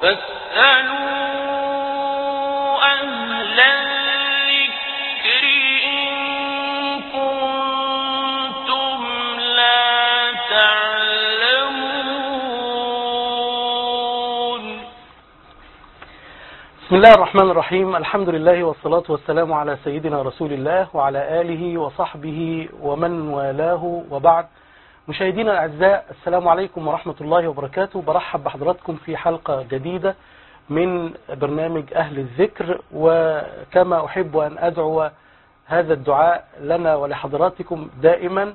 فاسألوا أهل الذكر إن كنتم لا تعلمون. بسم الله الرحمن الرحيم. الحمد لله والصلاة والسلام على سيدنا رسول الله وعلى آله وصحبه ومن والاه، وبعد. مشاهدينا الأعزاء، السلام عليكم ورحمة الله وبركاته. برحب بحضراتكم في حلقة جديدة من برنامج أهل الذكر، وكما أحب أن أدعو هذا الدعاء لنا ولحضراتكم دائما،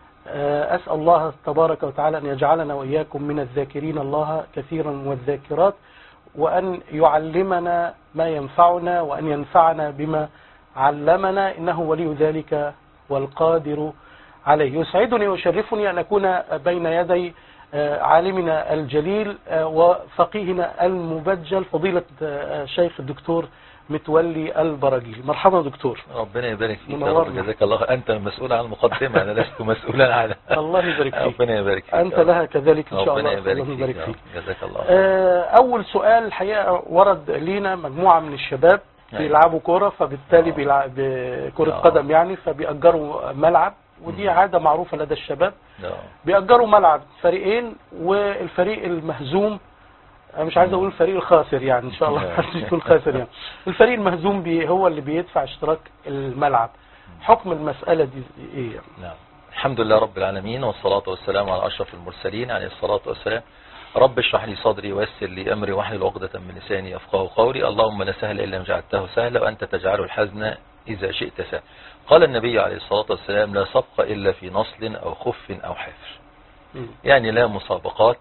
أسأل الله تبارك وتعالى أن يجعلنا وإياكم من الذاكرين الله كثيرا والذاكرات، وأن يعلمنا ما ينفعنا وأن ينفعنا بما علمنا، إنه ولي ذلك والقادر عليه. يسعدني ويشرفني أن أكون بين يدي عالمنا الجليل وفقيهنا المبجل فضيلة الشيخ الدكتور متولي البراجيل. مرحبا دكتور. ربنا يبارك فيك يا رب، جزاك الله. أنت مسؤول عن المقدمة، أنا لست مسؤولا عن الله يبارك فيك. ربنا يبارك فيك. أنت لها كذلك إن شاء الله. ربنا يبارك فيك. جزاك الله. أول سؤال الحقيقة ورد لينا مجموعة من الشباب بيلعبوا كرة، فبالتالي بكرة قدم يعني، فبيأجروا ملعب، ودي عادة معروفة لدى الشباب. بيأجروا ملعب فريقين، والفريق المهزوم، مش عايز اقول الفريق الخاسر يعني، ان شاء الله محدش يكون خاسر يعني، الفريق المهزوم هو اللي بيدفع اشتراك الملعب. حكم المسألة دي ايه؟ نعم، الحمد لله رب العالمين، والصلاة والسلام على أشرف المرسلين عليه الصلاة والسلام. رب اشرح لي صدري ويسر لي أمري واحلل عقدة من لساني يفقهوا قولي. اللهم لا سهل إلا ما جعلته سهلا، وأنت تجعل الحزن إذا شئت سهلا. قال النبي عليه الصلاة والسلام: لا سبق إلا في نصل أو خف أو حافر. يعني لا مسابقات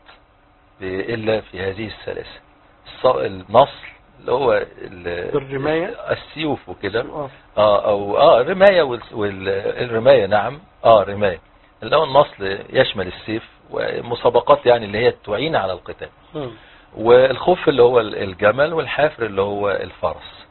إلا في هذه الثلاثة: النصل اللي هو الرماية، السيوف وكده، أو الرماية والرماية. نعم، رماية اللي هو النصل يشمل السيف، ومسابقات يعني اللي هي تعين على القتال. والخف اللي هو الجمل، والحافر اللي هو الفرس.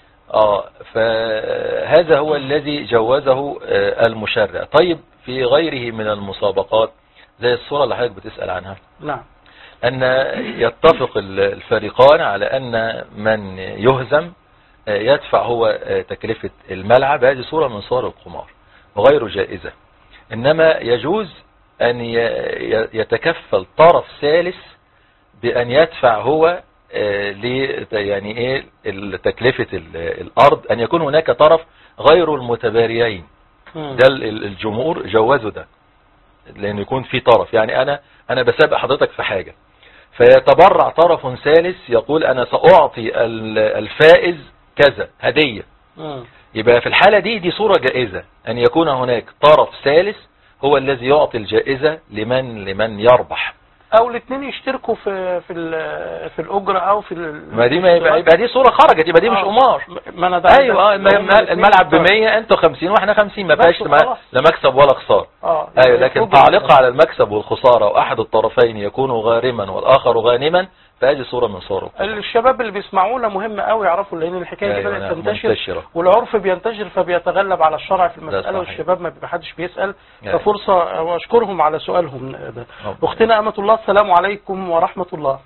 فهذا هو الذي جوزه المشرع. طيب، في غيره من المسابقات زي الصورة اللي حضرتك بتسأل عنها، نعم، أن يتفق الفريقان على أن من يهزم يدفع هو تكلفة الملعب. هذه صورة من صور القمار وغير جائزة، إنما يجوز أن يتكفل طرف ثالث بأن يدفع هو يعني ايه تكلفة الأرض، أن يكون هناك طرف غير المتباريين. ده الجمهور جوزوا ده، لأن يكون في طرف، يعني أنا بسابق حضرتك في حاجة، فيتبرع طرف ثالث يقول أنا سأعطي الفائز كذا هدية. يبقى في الحالة دي صورة جائزة، أن يكون هناك طرف ثالث هو الذي يعطي الجائزة لمن يربح، او الاثنين يشتركوا في الاجره او في ما يبقى دي صوره خرجت، يبقى دي مش قمار. ما انا ايوه، الملعب ب100 انتوا 50 واحنا 50، ما بقاش لا مكسب ولا خساره. ايوه، لكن تعليق على المكسب والخساره واحد الطرفين يكون غارما والاخر غانما، فهذه صوره من صور الشباب اللي بيسمعونا مهم قوي يعرفوا، لان الحكايه دي بدات تنتشر، والعرف بينتشر فبيتغلب على الشرع في المساله، والشباب ما حدش بيسال، ففرصه، واشكرهم على سؤالهم ده. اختنا أمة الله، السلام عليكم ورحمه الله.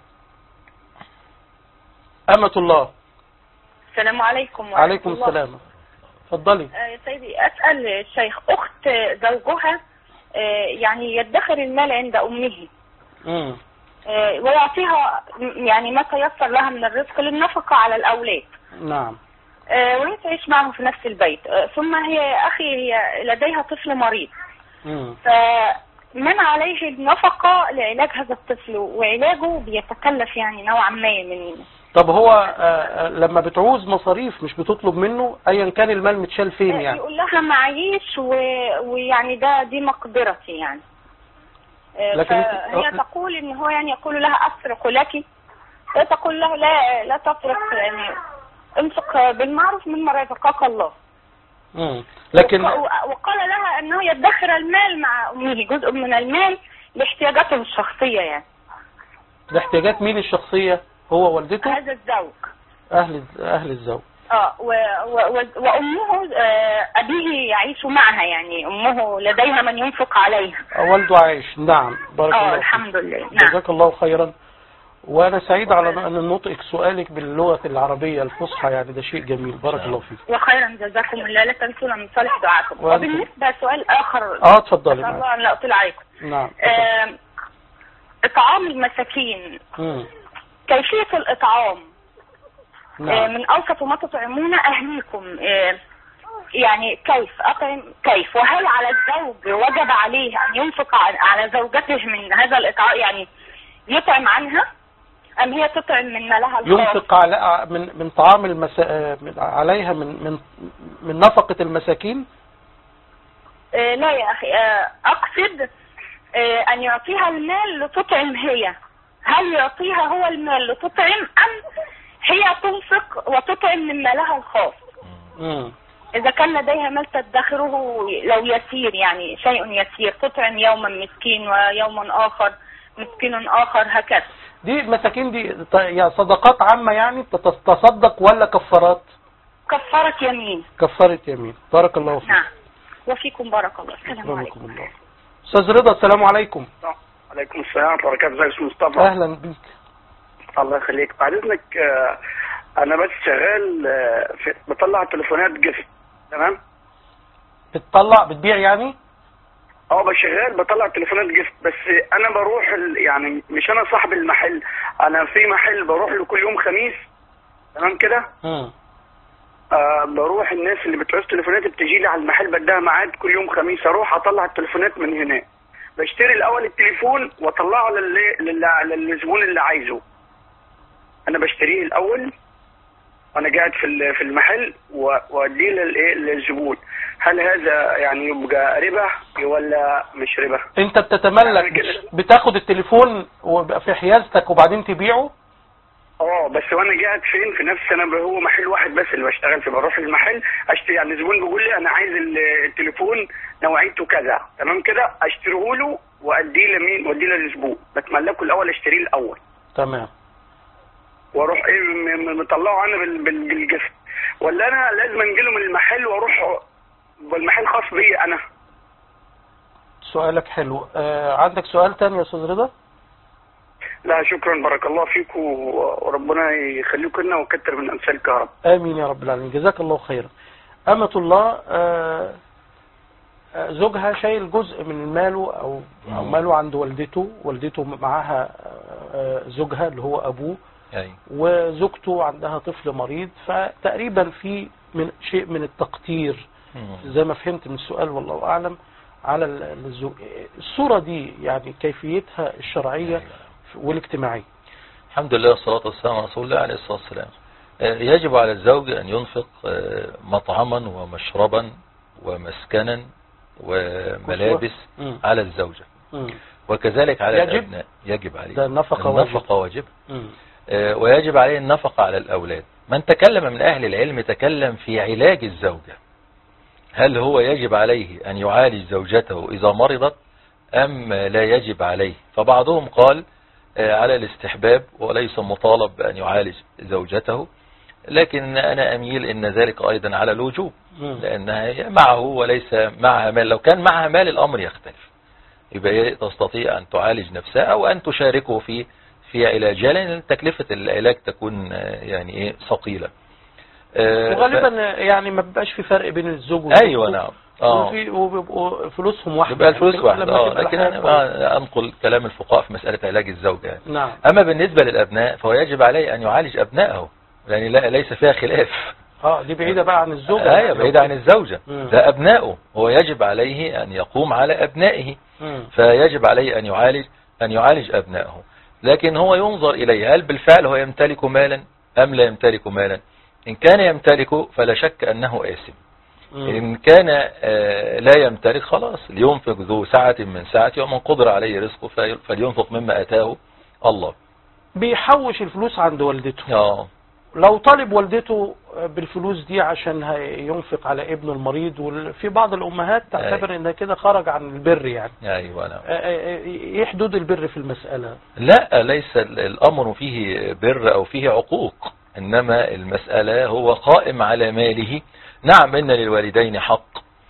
أمة الله. السلام عليكم ورحمه عليكم الله. السلام، اتفضلي. يا سيدي، اسال الشيخ، اخت زوجها يعني يدخر المال عند امه، ويعطيها يعني ما تيسر لها من الرزق للنفقة على الأولاد. نعم. وهي تعيش معهم في نفس البيت، ثم هي لديها طفل مريض، فمن عليه النفقة لعلاج هذا الطفل، وعلاجه بيتكلف يعني نوعا ما من. طب هو لما بتعوز مصاريف مش بتطلب منه ايا كان المال متشال فين يعني؟ يقول لها معيش ويعني دي مقدرتي يعني. لكن هي تقول ان هو يعني يقول لها افرق لك، هي تقول له لا تفرق، يعني انفق بالمعروف مما رزقك الله. لكن وقال لها انه يدخر المال مع امه، جزء من المال لاحتياجاته الشخصيه يعني. لاحتياجات مين الشخصيه؟ هو والدته؟ هذا الزوج، اهل الزوج. وامه ابيه يعيش معها، يعني امه لديها من ينفق عليها. والده عايش. نعم، بارك الله. الحمد لله. نعم. جزاك الله خيرا. وانا سعيد على ان نطقك سؤالك باللغة العربية الفصحى، يعني ده شيء جميل، بارك الله فيك. وخيرا جزاكم الله، لا تنسونا من صالح دعاءكم. وبالنسبة لسؤال اخر اتفضلي. الله لا اطلع عليكم. نعم. اطعام المساكين، كيفية الاطعام. نعم. من اوسط ما تطعمون اهليكم، يعني كيف اطعم، كيف، وهل على الزوج وجب عليه ان ينفق على زوجته من هذا الاطعام، يعني يطعم عنها ام هي تطعم من مالها الخاص؟ ينفق على من طعام عليها من نفقة المساكين؟ لا يا اخي، اقصد ان يعطيها المال لتطعم هي. هل يعطيها هو المال لتطعم ام هي تنفق وتطعم من مالها الخاص؟ إذا كان لديها مال تدخره لو يسير، يعني شيء يسير، تطعم يوما مسكين ويوما آخر مسكين آخر، هكذا. دي المساكين دي يعني صدقات عامة، يعني تصدق ولا كفارات؟ كفارة يمين. كفارة يمين، بارك الله فيك. نعم، وفيكم بارك الله. السلام عليكم. الله. أستاذ رضا، السلام عليكم. عليكم السلام ورحمة الله وبركاته. ازيك يا مصطفى؟ أهلا بيك. الله يخليك. بعد إذنك أنا بس شغال بطلع تليفونات جفت، تمام؟ بتبيع يعني؟ بشغال بطلع تليفونات جفت، بس انا بروح يعني مش انا صاحب المحل، انا في محل بروح له كل يوم خميس، تمام كده؟ بروح الناس اللي بتعوز تليفونات بتجي لي على المحل، بديها ميعاد كل يوم خميس، اروح اطلع التليفونات من هنا، بشتري الاول التليفون واطلعه للزبون اللي عايزه. انا بشتريه الاول وانا قاعد في المحل واديه للزبون. هل هذا يعني يبقى ربا ولا مش ربا؟ انت بتتملك، بتاخد التليفون وبقى في حيازتك وبعدين تبيعه؟ بس وانا قاعد فين في نفس، انا هو محل واحد بس اللي بشتغل فيه، بروح المحل اشتري، يعني الزبون بيقول لي انا عايز التليفون نوعيته كذا، تمام كده، اشتريه له واديه لمين؟ واديه للزبون، بتملكه الاول، اشتريه الاول، تمام، واروح مطلعه انا بالجفت، ولا انا لازم انجله من المحل واروح والمحل خاص بي انا؟ سؤالك حلو. عندك سؤال تاني يا استاذ رضا؟ لا شكرا، بارك الله فيك وربنا يخليكم لنا ويكتر من امثالك يا رب. امين يا رب العالمين، جزاك الله خيرا. أمة الله زوجها شايل جزء من ماله او ماله عند والدته معاها زوجها اللي هو ابوه، وزوجته عندها طفل مريض، فتقريبا في من شيء من التقتير زي ما فهمت من السؤال والله أعلم على الزوج. الصورة دي يعني كيفيتها الشرعية والاجتماعية. الحمد لله والصلاة والسلام على رسول الله عليه الصلاة والسلام. يجب على الزوج أن ينفق مطعما ومشربا ومسكنا وملابس على الزوجة، وكذلك على الأبناء يجب عليه. ده النفقة واجب. ويجب عليه النفقة على الأولاد. من تكلم من أهل العلم تكلم في علاج الزوجة، هل هو يجب عليه أن يعالج زوجته إذا مرضت أم لا يجب عليه؟ فبعضهم قال على الاستحباب وليس مطالب بأن يعالج زوجته، لكن أنا أميل إن ذلك أيضا على الوجوب، لأنها معه وليس معها مال. لو كان معها مال الأمر يختلف، يبقى تستطيع أن تعالج نفسها أو أن تشاركه في علاجها، لأن تكلفة العلاج تكون يعني ثقيلة. وغالبا يعني ما بيبقاش في فرق بين الزوج والزوج. ايوه نعم. وبيبقوا فلوسهم واحده، يبقى الفلوس واحده. لكن انا انقل كلام الفقهاء في مساله علاج الزوجه يعني. نعم. اما بالنسبه للابناء فهو يجب عليه ان يعالج ابنائه، يعني ليس فيها خلاف. دي بعيده بقى عن الزوجه. ايوه بعيده عن الزوجه. ده ابنائه، هو يجب عليه ان يقوم على ابنائه، فيجب عليه ان يعالج ابنائه. لكن هو ينظر اليه، هل بالفعل هو يمتلك مالا ام لا يمتلك مالا؟ إن كان يمتلكه فلا شك أنه آثم. إن كان لا يمتلك خلاص لينفق ذو سعة من سعته، ومن قدر عليه رزقه فلينفق مما أتاه الله. بيحوش الفلوس عند والدته. لو طالب والدته بالفلوس دي عشان ينفق على ابنه المريض، وفي بعض الأمهات تعتبر إن كده خرج عن البر يعني. أيوة نعم. إيه حدود البر في المسألة؟ لا، ليس الأمر فيه بر أو فيه عقوق، إنما المسألة هو قائم على ماله. نعم إن للوالدين حق،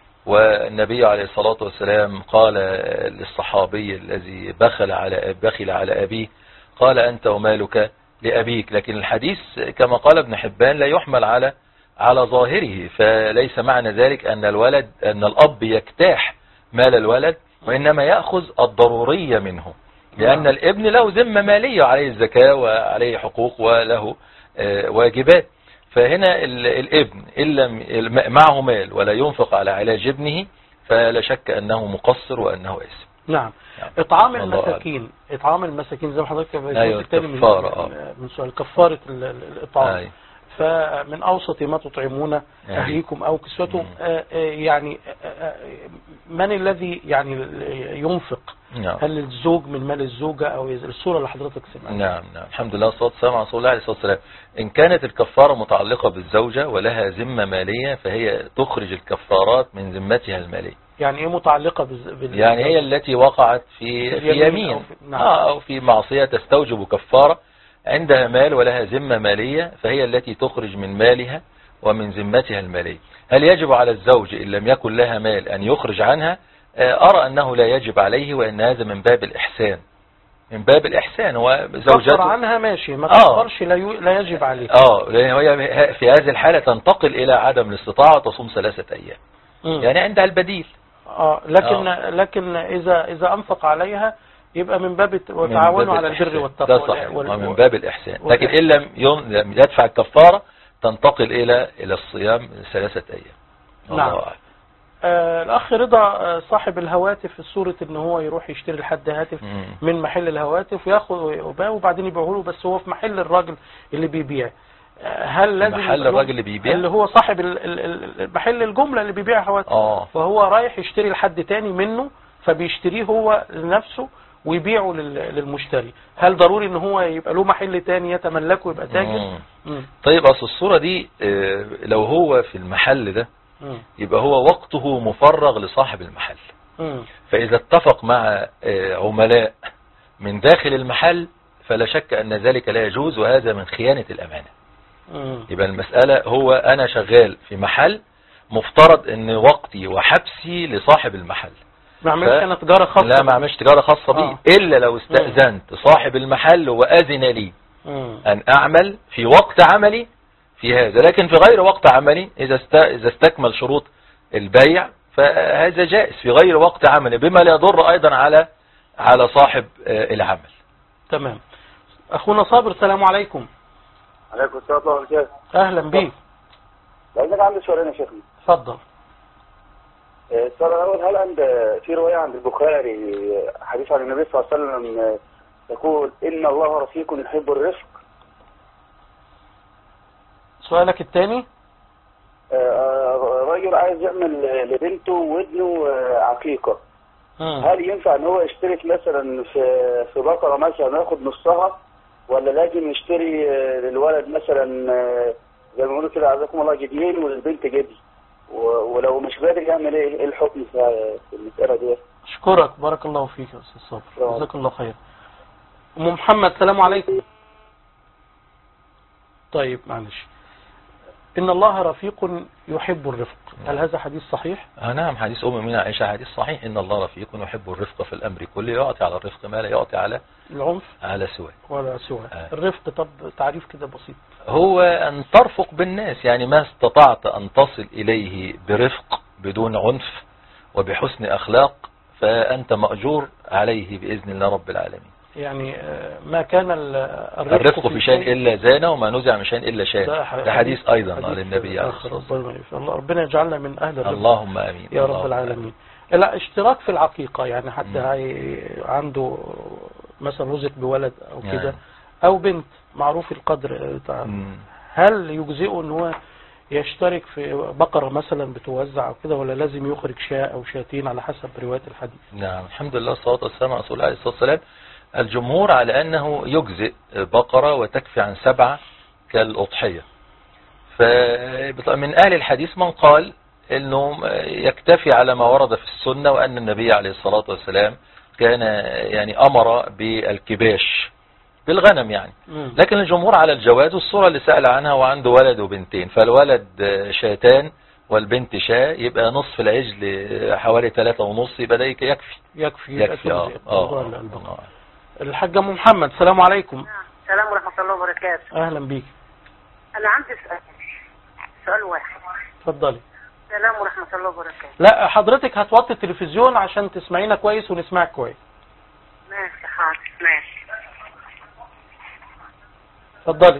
والنبي عليه الصلاة والسلام قال للصحابي الذي بخل على أبيه قال أنت ومالك لأبيك. لكن الحديث كما قال ابن حبان لا يحمل على ظاهره، فليس معنى ذلك أن الأب يكتاح مال الولد، وإنما يأخذ الضرورية منه، لأن الابن له ذمة مالية وعليه الزكاة وعليه حقوق وله واجبات. فهنا الابن إن لم معه مال ولا ينفق على علاج ابنه فلا شك أنه مقصر وأنه آثم. نعم. إطعام المساكين زي ما حضرتك من سؤال كفارة الإطعام. فمن أوسط ما تطعمون أهليكم أو كسوتهم، يعني من الذي يعني ينفق؟ هل الزوج من مال الزوجة أو الصورة اللي حضرتك سمعتها؟ نعم الحمد لله والصلاة والسلام على رسول الله عليه الصلاة والسلام. إن كانت الكفارة متعلقة بالزوجة ولها ذمة مالية فهي تخرج الكفارات من ذمتها المالية. يعني ايه متعلقة يعني هي التي وقعت في يمين أو في معصية تستوجب كفارة، عندها مال ولها ذمة مالية فهي التي تخرج من مالها ومن ذمتها المالية. هل يجب على الزوج إن لم يكن لها مال أن يخرج عنها؟ أرى أنه لا يجب عليه، وأن هذا من باب الإحسان. وزوجته كفر عنها ماشي، ما تكفرش لا يجب عليه. هي في هذه الحالة تنتقل إلى عدم الاستطاعة وتصوم 3 أيام. يعني عندها البديل. لكن إذا أنفق عليها يبقى من باب وتعاونوا على البر والتقوى. ده صحيح، ومن باب الإحسان. لكن إن لم يدفع الكفارة تنتقل إلى الصيام 3 أيام. نعم. الأخ رضا صاحب الهواتف في صورة إن هو يروح يشتري لحد هاتف من محل الهواتف وياخد وبعدين يبيعه له، بس هو في محل الراجل اللي بيبيع. هل لازم محل الراجل اللي بيبيع اللي هو صاحب محل الجملة اللي بيبيع هواتف، فهو رايح يشتري لحد تاني منه فبيشتريه هو لنفسه ويبيعه للمشتري؟ هل ضروري ان هو يبقى له محل تاني يتملكه ويبقى تاجر؟ طيب اصل الصورة دي لو هو في المحل ده يبقى هو وقته مفرغ لصاحب المحل. فاذا اتفق مع عملاء من داخل المحل فلا شك ان ذلك لا يجوز، وهذا من خيانة الامانة. يبقى المسألة هو انا شغال في محل، مفترض ان وقتي وحبسي لصاحب المحل. ما عملش انا تجارة خاصة؟ لا، ما عملش تجارة خاصة بي، الا لو استأذنت صاحب المحل واذن لي ان اعمل في وقت عملي في هذا. لكن في غير وقت عملي اذا استكمل شروط البيع فهذا جائز في غير وقت عملي، بما لا يضر ايضا على صاحب العمل. تمام. اخونا صابر، السلام عليكم. عليكم السلام ورحمة الله وبركاته. اهلا بيك. لأنك عندي سؤالين يا شيخنا. اتفضل. السؤال الأول، هل في رواية عند البخاري حديث عن النبي صلى الله عليه وسلم يقول إن الله رفيق يحب الرفق؟ سؤالك الثاني؟ رجل عايز يعمل لبنته وابنه عقيقة، هل ينفع ان هو يشترك مثلا في بقرة مثلا ياخد نصها، ولا لازم يشتري للولد مثلا زي ما بيقولوا كده عزكم الله جديين وللبنت جدي، ولو مش قادر يعمل ايه الحكم في المسألة دي؟ اشكرك، بارك الله فيك يا استاذ صابر، جزاك الله خير. ام محمد، السلام عليكم. طيب معلش، إن الله رفيق يحب الرفق، هل هذا حديث صحيح؟ نعم، حديث أم عائشة حديث صحيح. إن الله رفيق يحب الرفق في الأمر كله، يعطي على الرفق ما لا يعطي على العنف على سواه ولا سواه. الرفق طب تعريف كده بسيط. هو أن ترفق بالناس، يعني ما استطعت أن تصل إليه برفق بدون عنف وبحسن أخلاق فأنت مأجور عليه بإذن الله رب العالمين. يعني ما كان الرفق في شيء إلا زانه، وما نزع من شيء إلا شان. ده حديث أيضا للنبي عليه الصلاة والسلام. ربنا يجعلنا من أهل الرفق، اللهم آمين يا رب العالمين. لا، اشتراك في العقيقة، يعني حد عنده مثلا رزق بولد أو كده أو بنت معروف القدر، هل يجزئه ان هو يشترك في بقرة مثلا بتوزع او كده، ولا لازم يخرج شاة او شاتين على حسب رواية الحديث؟ نعم، الحمد لله والصلاة والسلام على رسول الله عليه الصلاة والسلام. الجمهور على أنه يجزئ بقرة وتكفي عن 7 كالأضحية. فمن أهل الحديث من قال أنه يكتفي على ما ورد في السنة، وأن النبي عليه الصلاة والسلام كان يعني أمر بالكباش بالغنم يعني. لكن الجمهور على الجواز، والصورة اللي سأل عنها وعنده ولد وبنتين، فالولد شاتان والبنت شاة، يبقى نصف العجل حوالي 3.5، يبقى ده يكفي. الحاج ام محمد، السلام عليكم. السلام ورحمة الله وبركاته. اهلا بيك. انا عندي سؤال واحد. اتفضلي. السلام ورحمة الله وبركاته. لا حضرتك هتوطي التلفزيون عشان تسمعينا كويس ونسمعك كويس. ماشي حاضر ماشي. اتفضلي.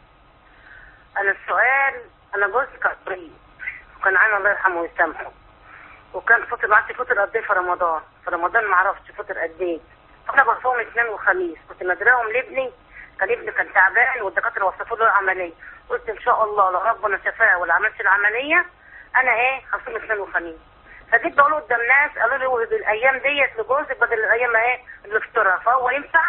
انا السؤال، انا جوزي كان مريض وكان عامل الله يرحمه ويسامحه، وكان فطر معاه فطر قد ايه في رمضان، ما اعرفش فطر قد ايه. فانا بصوم اثنين وخميس، كنت مدراهم لابني، ابني كان تعبان والدكاتره وصفوا له العمليه، قلت ان شاء الله لو ربنا شفاه ولا عملش العمليه انا هصوم اثنين وخميس. فجيت بقول قدام ناس قالوا لي وهد الايام ديت لجوزك بدل الايام اللي افطرها، فهو ينفع؟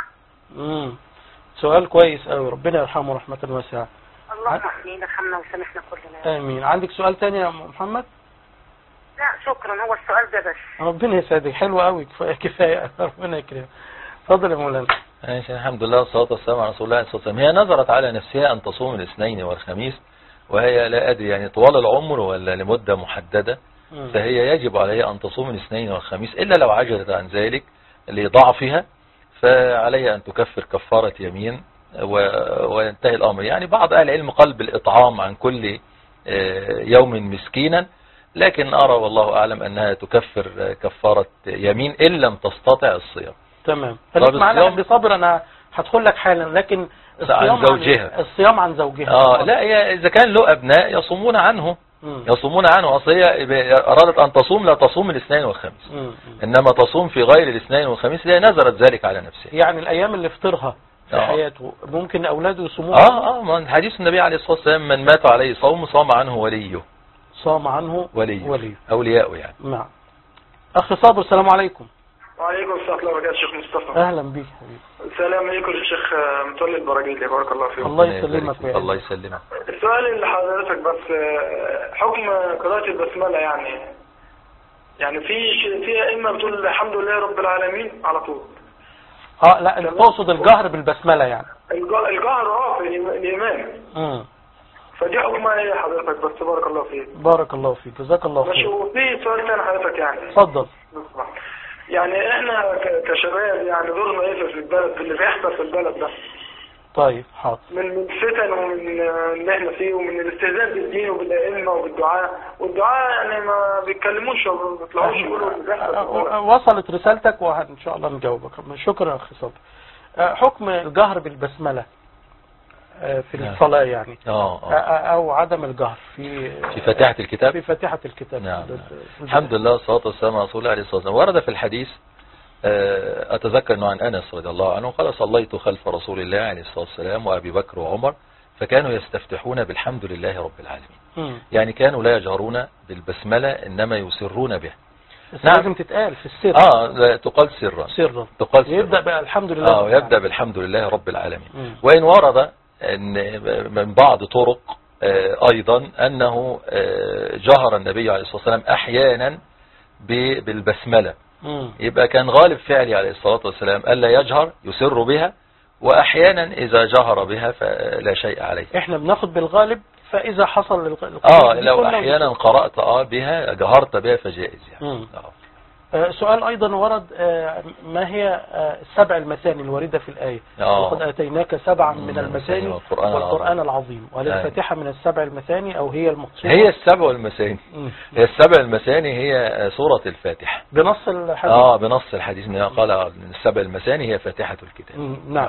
سؤال كويس قوي، ربنا يرحمه رحمه واسعه. اللهم امين، ارحمنا وسامحنا كلنا. امين. عندك سؤال تاني يا ام محمد؟ لا شكرا، هو السؤال ده بس. ربنا يسعدك، حلو قوي، كفايه ربنا يكرمك. اتفضل يا مولانا. الحمد لله والصلاه والسلام على رسول الله صلى الله عليه وسلم. هي نظرت على نفسها ان تصوم الاثنين والخميس، وهي لا ادري يعني طوال العمر ولا لمده محدده، فهي يجب عليها ان تصوم الاثنين والخميس، الا لو عجزت عن ذلك لضعفها فعليها ان تكفر كفاره يمين وينتهي الامر. يعني بعض اهل العلم قال بالاطعام عن كل يوم مسكينا، لكن ارى والله اعلم انها تكفر كفاره يمين ان لم تستطع الصيام. تمام. خليك معانا بصبر، انا هدخل لك حالا. لكن الصيام عن زوجها، الصيام عن زوجها. لا اذا كان له ابناء يصومون عنه، يصومون عنه. اصل هي ارادت ان تصوم لا تصوم الاثنين والخميس، انما تصوم في غير الاثنين والخميس، هي نذرت ذلك على نفسها. يعني الايام اللي فطرها في حياته ممكن اولاده يصوموها. من حديث النبي عليه الصلاه والسلام من مات عليه صوم صام عنه وليه. صام عنه وليه اولياءه يعني. نعم. اخ صابر، السلام عليكم. وعليكم السلام ورحمه الله وبركاته. شيخ مصطفى، اهلا بيك حبيبي. السلام عليكم الشيخ متولي البراجيلي، بارك الله فيك. الله يسلمك ويعزك. الله يسلمك. السؤال اللي حضرتك بس حكم قراءة البسملة، يعني في ائمه بتقول الحمد لله رب العالمين على طول. لا انت تقصد الجهر بالبسملة يعني. الجهر في الإمام. فدي حكمها ايه حضرتك بس؟ بارك الله فيك. بارك الله فيك، جزاك الله خير. ماشي. وفي سؤال ثاني حضرتك يعني. اتفضل. يعني احنا كشباب يعني دورنا ايه في البلد، في اللي بيحصل في البلد ده؟ طيب حاضر. من الفتن ومن اللي احنا فيه ومن الاستهزاء بالدين وبالائمه وبالدعاء، والدعاء يعني ما بيتكلموش وما بيطلعوش يقولوا اللي بيحصل. وصلت رسالتك وان شاء الله نجاوبك. شكرا يا اخي صبري. حكم الجهر بالبسملة في الصلاة يعني او عدم الجهر في فاتحة الكتاب. في فاتحة الكتاب. نعم. الحمد لله والصلاة والسلام على رسول الله عليه الصلاة والسلام. ورد في الحديث أتذكر أنه عن أنس رضي الله عنه قال صليت خلف رسول الله عليه الصلاة والسلام وأبي بكر وعمر فكانوا يستفتحون بالحمد لله رب العالمين. يعني كانوا لا يجهرون بالبسملة إنما يسرون بها. نعم. لازم تتقال في السر. تقال سرا. تقال سرا. يبدأ بالحمد لله. يبدأ بالحمد لله رب العالمين. وإن ورد أن من بعض طرق أيضا أنه جهر النبي عليه الصلاة والسلام أحيانا بالبسملة. يبقى كان غالب فعلي عليه الصلاة والسلام ألا يجهر، يسر بها، وأحيانا إذا جهر بها فلا شيء عليه. احنا بناخد بالغالب، فإذا حصل لو أحيانا قرأت بها جهرت بها فجائز يعني. سؤال أيضا ورد، ما هي السبع المثاني الواردة في الآية؟ وقد آتيناك سبعا من المثاني والقرآن العظيم. وهل الفاتحة من السبع المثاني أو هي المقصودة؟ هي السبع المثاني. هي السبع المثاني هي سورة الفاتحة بنص الحديث. بنص الحديث قال السبع المثاني هي فاتحة الكتاب. نعم.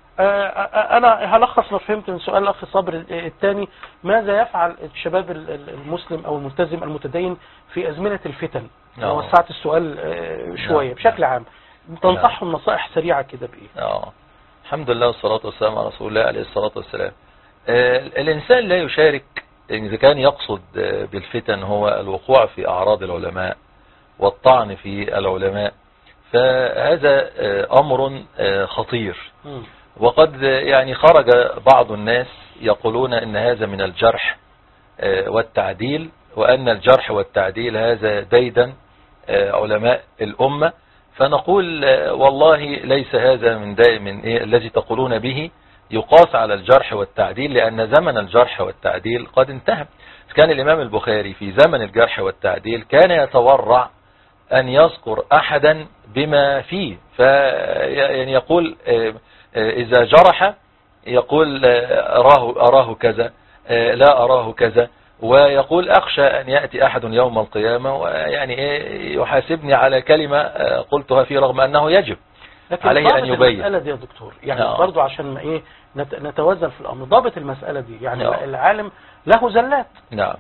أنا هلخص ما فهمت من سؤال الأخ صابر الثاني. ماذا يفعل الشباب المسلم أو الملتزم المتدين في أزمنة الفتن؟ وسعت السؤال شوية بشكل عام، تنصحهم نصائح سريعة كده بإيه؟ الحمد لله والصلاة والسلام على رسول الله عليه الصلاة والسلام. الإنسان لا يشارك إذا كان يقصد بالفتن هو الوقوع في أعراض العلماء والطعن في العلماء، فهذا أمر خطير. وقد يعني خرج بعض الناس يقولون ان هذا من الجرح والتعديل، وان الجرح والتعديل هذا ديدا علماء الأمة. فنقول والله ليس هذا من الذي تقولون به يقاس على الجرح والتعديل، لأن زمن الجرح والتعديل قد انتهى. كان الإمام البخاري في زمن الجرح والتعديل كان يتورع أن يذكر أحدا بما فيه، يعني يقول إذا جرح يقول أراه كذا، لا أراه كذا، ويقول أخشى أن يأتي أحد يوم القيامة ويعني يحاسبني على كلمة قلتها فيه رغم أنه يجب عليه أن يبين. المسألة دي يا دكتور يعني برضو عشان نتوازن في الأمر، ضابط المسألة دي يعني العالم له زلات. نعم.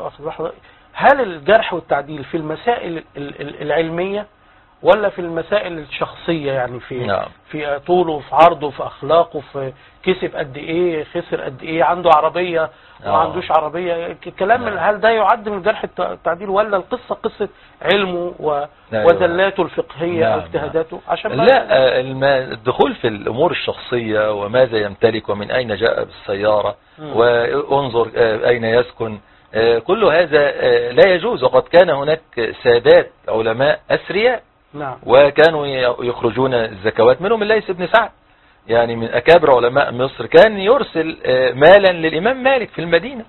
هل الجرح والتعديل في المسائل العلمية ولا في المسائل الشخصية، يعني في طوله، في عرضه، في أخلاقه، في كسب قد إيه، خسر قد إيه، عنده عربية ما عندوش عربية، كلام هل ده يعد من جرح التعديل ولا القصة قصة علمه وزلاته الفقهية أو اجتهاداته؟ عشان لا، الدخول في الأمور الشخصية وماذا يمتلك ومن أين جاء بالسيارة وانظر أين يسكن، كل هذا لا يجوز. وقد كان هناك سادات علماء أثرياء نعم. وكانوا يخرجون الزكوات، منهم الليث بن سعد، يعني من أكابر علماء مصر، كان يرسل مالا للإمام مالك في المدينة.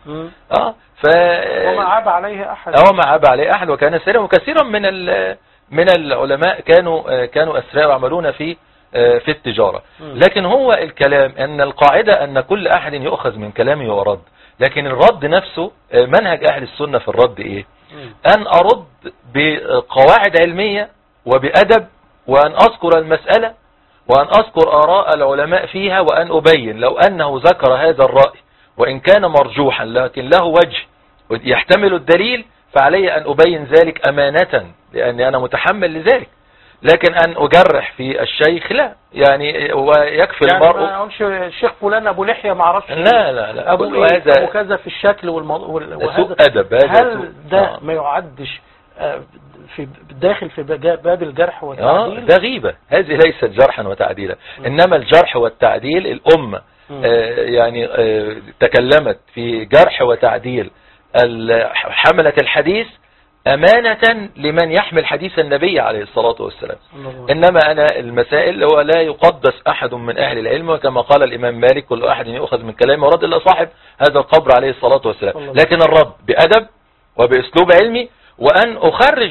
وما عاب عليه أحد. وما عاب عليه أحد، وكان سيرا. وكثيرا من العلماء كانوا أثرياء وعملون في التجارة. لكن هو الكلام أن القاعدة أن كل أحد يؤخذ من كلامه ورد، لكن الرد نفسه منهج أهل السنة في الرد إيه؟ أن أرد بقواعد علمية وبأدب، وأن أذكر المسألة وأن أذكر آراء العلماء فيها، وأن أبين لو أنه ذكر هذا الرأي وإن كان مرجوحا لكن له وجه يحتمل الدليل، فعلي أن أبين ذلك أمانة لأني أنا متحمل لذلك. لكن أن أجرح في الشيخ لا، يعني ويكفي يعني المرء. ما أقولش الشيخ فلان أبو لحية ما أعرفش. لا أبو كذا في الشكل وهذا أدب. هل ده ما يعدش في داخل في باب الجرح والتعديل؟ ده غيبة، هذه ليست جرحا وتعديلا. إنما الجرح والتعديل الأمة يعني تكلمت في جرح وتعديل حملة الحديث أمانة لمن يحمل حديث النبي عليه الصلاة والسلام. إنما أنا المسائل هو لا يقدس أحد من أهل العلم، وكما قال الإمام مالك كل أحد يؤخذ من كلامه ورد إلا صاحب هذا القبر عليه الصلاة والسلام. لكن الرد بأدب وبأسلوب علمي، وأن أخرج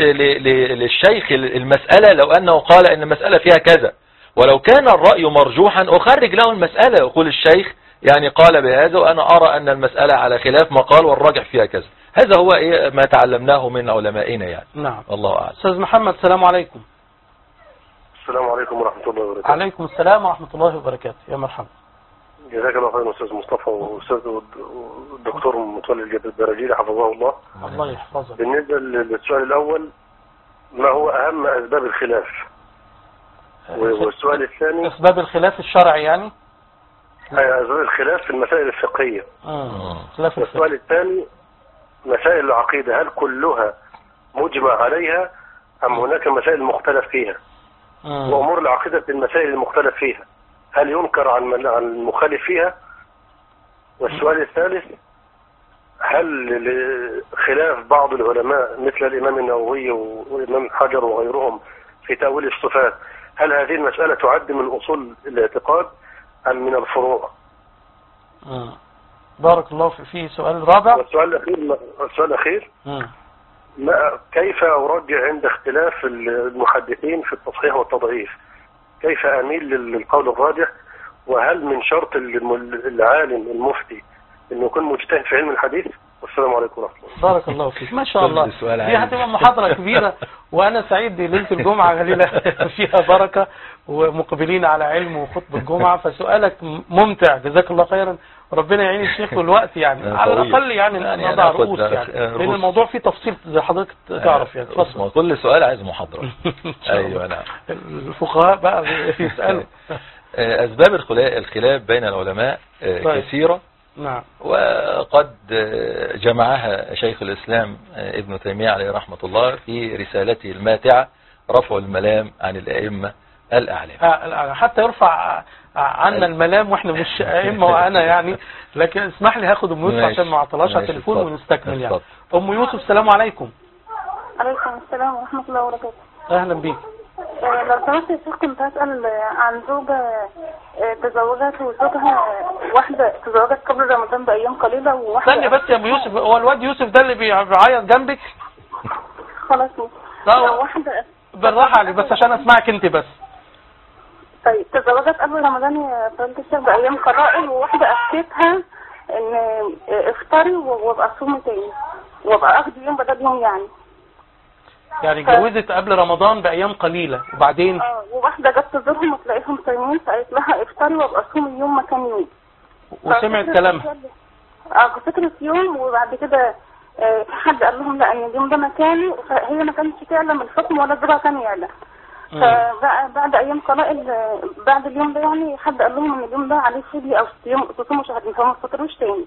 للشيخ المسألة لو أنه قال أن المسألة فيها كذا، ولو كان الرأي مرجوحا أخرج له المسألة، يقول الشيخ يعني قال بهذا وأنا أرى أن المسألة على خلاف ما قال والراجح فيها كذا. هذا هو ما تعلمناه من علمائنا يعني. نعم. الله أعلم. أستاذ محمد، السلام عليكم. السلام عليكم ورحمة الله وبركاته. عليكم السلام ورحمة الله وبركاته. يا مرحبا. جزاك الله خيرا أستاذ مصطفى وأستاذ الدكتور متولي البراجيلي حفظه الله. الله يحفظه. بالنسبة للسؤال الأول، ما هو أهم أسباب الخلاف؟ والسؤال الثاني أسباب الخلاف الشرعي يعني؟ أسباب الخلاف في المسائل الفقهية. والسؤال الثاني مسائل العقيدة، هل كلها مجمع عليها أم هناك مسائل مختلف فيها؟ وأمور العقيدة في المسائل المختلف فيها هل ينكر عن المخالف فيها؟ والسؤال الثالث، هل خلاف بعض العلماء مثل الإمام النووي والإمام حجر وغيرهم في تأويل الصفات، هل هذه المسألة تعد من أصول الاعتقاد أم من الفروع؟ بارك الله في سؤال رابع. والسؤال الأخير كيف أرجع عند اختلاف المحدثين في التصحيح والتضعيف؟ كيف أميل للقول الراجح؟ وهل من شرط العالم المفتي أنه يكون مجتهد في علم الحديث؟ والسلام عليكم ورحمة الله. بارك الله فيك. ما شاء الله، دي هتبقى محاضرة كبيرة، وأنا سعيد ليلة الجمعة غليلة فيها بركة ومقبلين على علم وخطب الجمعة، فسؤالك ممتع جزاك الله خيرا. ربنا يعين الشيخ والوقت يعني على الأقل يعني نضع رؤوس يعني، لأن الموضوع فيه تفصيل زي حضرتك تعرف يعني. تفصل كل سؤال عايز محاضرة. أيوة نعم. الفقهاء بقى يسألوا. أسباب الخلاف بين العلماء كثيرة. نعم. وقد جمعها شيخ الإسلام ابن تيمية عليه رحمة الله في رسالته الماتعة رفع الملام عن الأئمة الأعلام. حتى يرفع عنا الملام واحنا مش أئمة وأنا يعني، لكن اسمح لي هاخد أم يوسف عشان ما اعطلاش على التليفون ونستكمل يعني. أم يوسف السلام عليكم. عليكم السلام ورحمة الله وبركاته. أهلا بيك. لو سمحت يا شيخ كنت هسأل عن زوجة تزوجت وزوجها واحدة تزوجت قبل رمضان بأيام قليلة وواحدة. استني بس يا أم يوسف، هو الواد يوسف ده اللي بيعيط جنبك؟ خلاص واحدة بالراحة علي بس عشان اسمعك انت بس. طيب تزوجت قبل رمضان يا فضيلة الشيخ بأيام قلائل، وواحدة أفتتها إن افطري وابقى صومي تاني وابقى اخد يوم بدل يوم يعني اتجوزت قبل رمضان بأيام قليلة وبعدين وواحدة جت تزورهم وتلاقيهم صايمين، فقالت لها افطري وابقى صومي يوم مكان يوم، وسمعت كلامها. فكرة يوم، وبعد كده حد قال لهم لا ان اليوم ده مكاني، فهي ما كانتش تعلم الحكم ولا زوجها كان يعلم. فبعد ايام قلائل بعد اليوم ده يعني حد قال لهم ان اليوم ده عليه فدية او تصوموا شهرين، فهم ما فطروش تاني.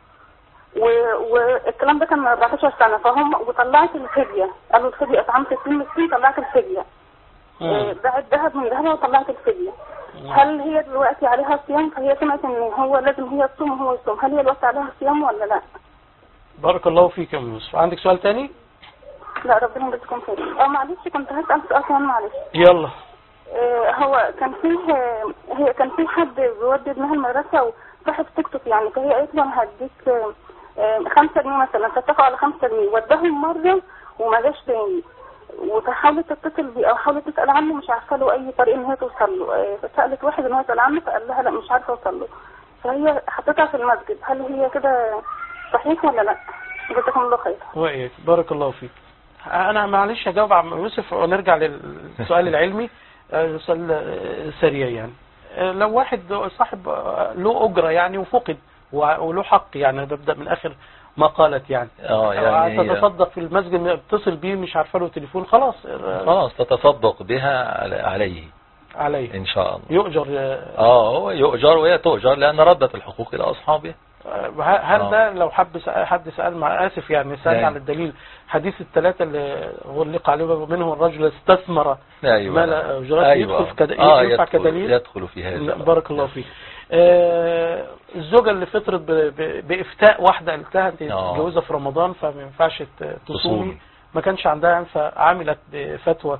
والكلام ده كان 14 سنة، فهم وطلعت الفدية، قالوا الفدية اطعام 60 مسكين، طلعت الفدية. باعت ذهب من ذهبها وطلعت الفدية. هل هي دلوقتي عليها صيام؟ فهي سمعت ان هو لازم هي تصوم وهو يصوم، هل هي دلوقتي عليها صيام ولا لا؟ بارك الله فيك يا ام يوسف. عندك سؤال تاني؟ لا ربنا يجزيكم خير. معلش كنت هسأل سؤال كمان معلش. يلا. هو كان في حد بيودي ابنها المدرسة وصاحب تيك توك يعني، فهي قالت له انا هديك 5 جنيه مثلا، فاتفقوا على 5 جنيه، وداهم مرة وما جاش تاني، وحاولت تتصل بيه او حاولت تسأل عنه، مش عارفة له اي طريقة ان هي توصل له، فسألت واحد ان هو يسأل عنه، فقال لها لا مش عارفة اوصل له، فهي حطيتها في المسجد، هل هي كده صحيح ولا لا؟ جزاكم الله خير. وإياك بارك الله فيك. انا معلش هجاوب عن يوسف ونرجع للسؤال العلمي. سؤال سريع يعني. لو واحد صاحب له أجرة يعني وفقد وله حق يعني، ببدأ من آخر ما قالت يعني يعني تتصدق في المسجد، اتصل بيه مش عارفه له تليفون، خلاص تتصدق بها عليه إن شاء الله. يؤجر هو يؤجر وهي تؤجر، لأن ردت الحقوق إلى أصحابها. هل ده لو حد سأل مع آسف يعني سأل على الدليل حديث الثلاثة اللي غلق عليه منهم الرجل استثمر مال أجرات، ينفع كدليل؟ يدخل في هذا. بارك الله فيك. الزوجة اللي فطرت بإفتاء واحدة قالت لها انت متجوزة في رمضان فما ينفعش تصومي، ما كانش عندها، فعملت بفتوى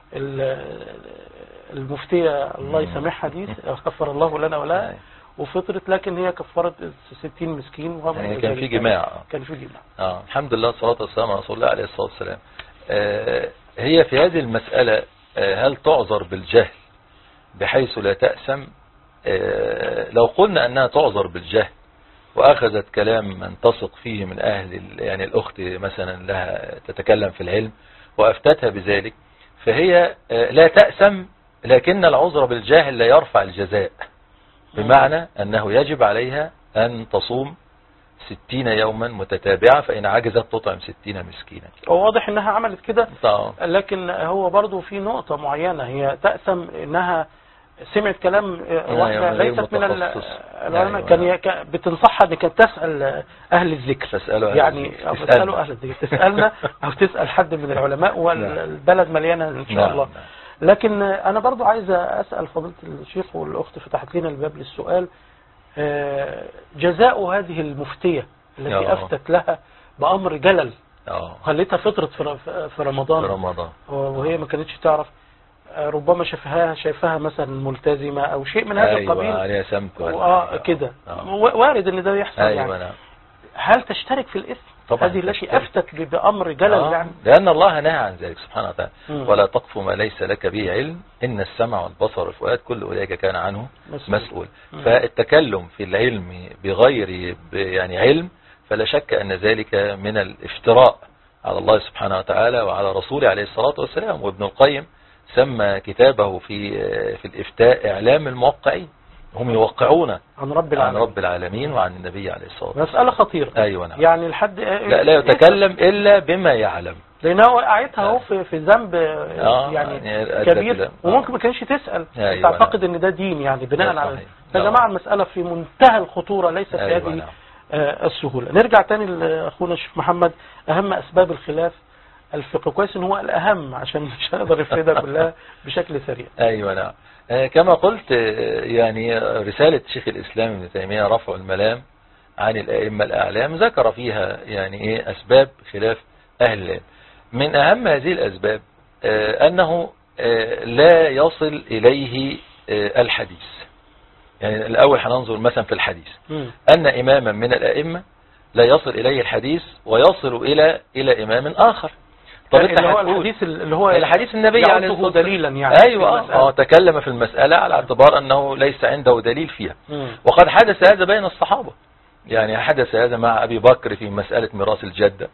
المفتية الله يسامحها دي، كفر الله لنا ولا، وفطرت، لكن هي كفرت 60 مسكين يعني كان في جماع. الحمد لله والصلاة والسلام على رسول الله عليه الصلاة والسلام. هي في هذه المسألة هل تعذر بالجهل بحيث لا تأسم؟ لو قلنا أنها تعذر بالجهل وأخذت كلام من تثق فيه من أهل يعني الأخت مثلا لها تتكلم في العلم وأفتتها بذلك، فهي لا تأسم، لكن العذر بالجهل لا يرفع الجزاء، بمعنى أنه يجب عليها أن تصوم 60 يوما متتابعة، فإن عجزت تطعم 60 مسكينا. واضح أنها عملت كده، لكن هو برضو في نقطة معينة، هي تأسم أنها سمعت كلام واحدة ليست من العلماء، كان بتنصحها أنك تسأل أهل الذكر، يعني تسألوا أهل الذكر، تسألنا أو تسأل حد من العلماء، والبلد مليانة إن شاء الله. لكن أنا برضو عايز أسأل فضيلة الشيخ والأخت فتحت لنا الباب للسؤال، جزاء هذه المفتية التي أفتت لها بأمر جلل، خليتها فطرت في رمضان وهي ما كانتش تعرف، ربما شايفها مثلا ملتزمة أو شيء من هذا القبيل، عليها سمت كده، وارد ان ده يحصل يعني. هل تشترك في الإثم هذه التي أفتت بأمر جلل يعني؟ لأن الله نهى عن ذلك سبحانه وتعالى، ولا تقف ما ليس لك به علم، إن السمع والبصر والفؤاد كل أولئك كان عنه مسؤول. فالتكلم في العلم بغير يعني علم، فلا شك أن ذلك من الافتراء على الله سبحانه وتعالى وعلى رسوله عليه الصلاة والسلام. وابن القيم سمى كتابه في الإفتاء إعلام الموقعين، هم يوقعون عن رب العالمين وعن النبي عليه الصلاة والسلام. مسألة خطيرة. أيوة نعم. يعني الحد لا يتكلم إلا بما يعلم، لأنها وقعتها هو في ذنب يعني كبير، وممكن ما كانش تسأل، تعتقد ان ده دين يعني بناء على يا جماعة المسألة في منتهى الخطورة، ليست في هذه السهولة. نرجع تاني لأخونا الشيخ محمد، أهم أسباب الخلاف الفقه، كويس ان هو الأهم عشان مش هنقدر نفردها كلها بشكل سريع. أيوة نعم. كما قلت يعني رسالة شيخ الإسلام ابن تيمية رفع الملام عن الأئمة الأعلام ذكر فيها يعني أسباب خلاف أهل العلم. من أهم هذه الأسباب أنه لا يصل إليه الحديث. يعني الأول هننظر مثلا في الحديث أن إماما من الأئمة لا يصل إليه الحديث ويصل إلى إمام آخر. طب انت اللي هو الحديث اللي هو الحديث النبي عليه الصلاة والسلام دليلا يعني. ايوه تكلم في المسألة على اعتبار انه ليس عنده دليل فيها. وقد حدث هذا بين الصحابة، يعني حدث هذا مع ابي بكر في مسألة ميراث الجدة،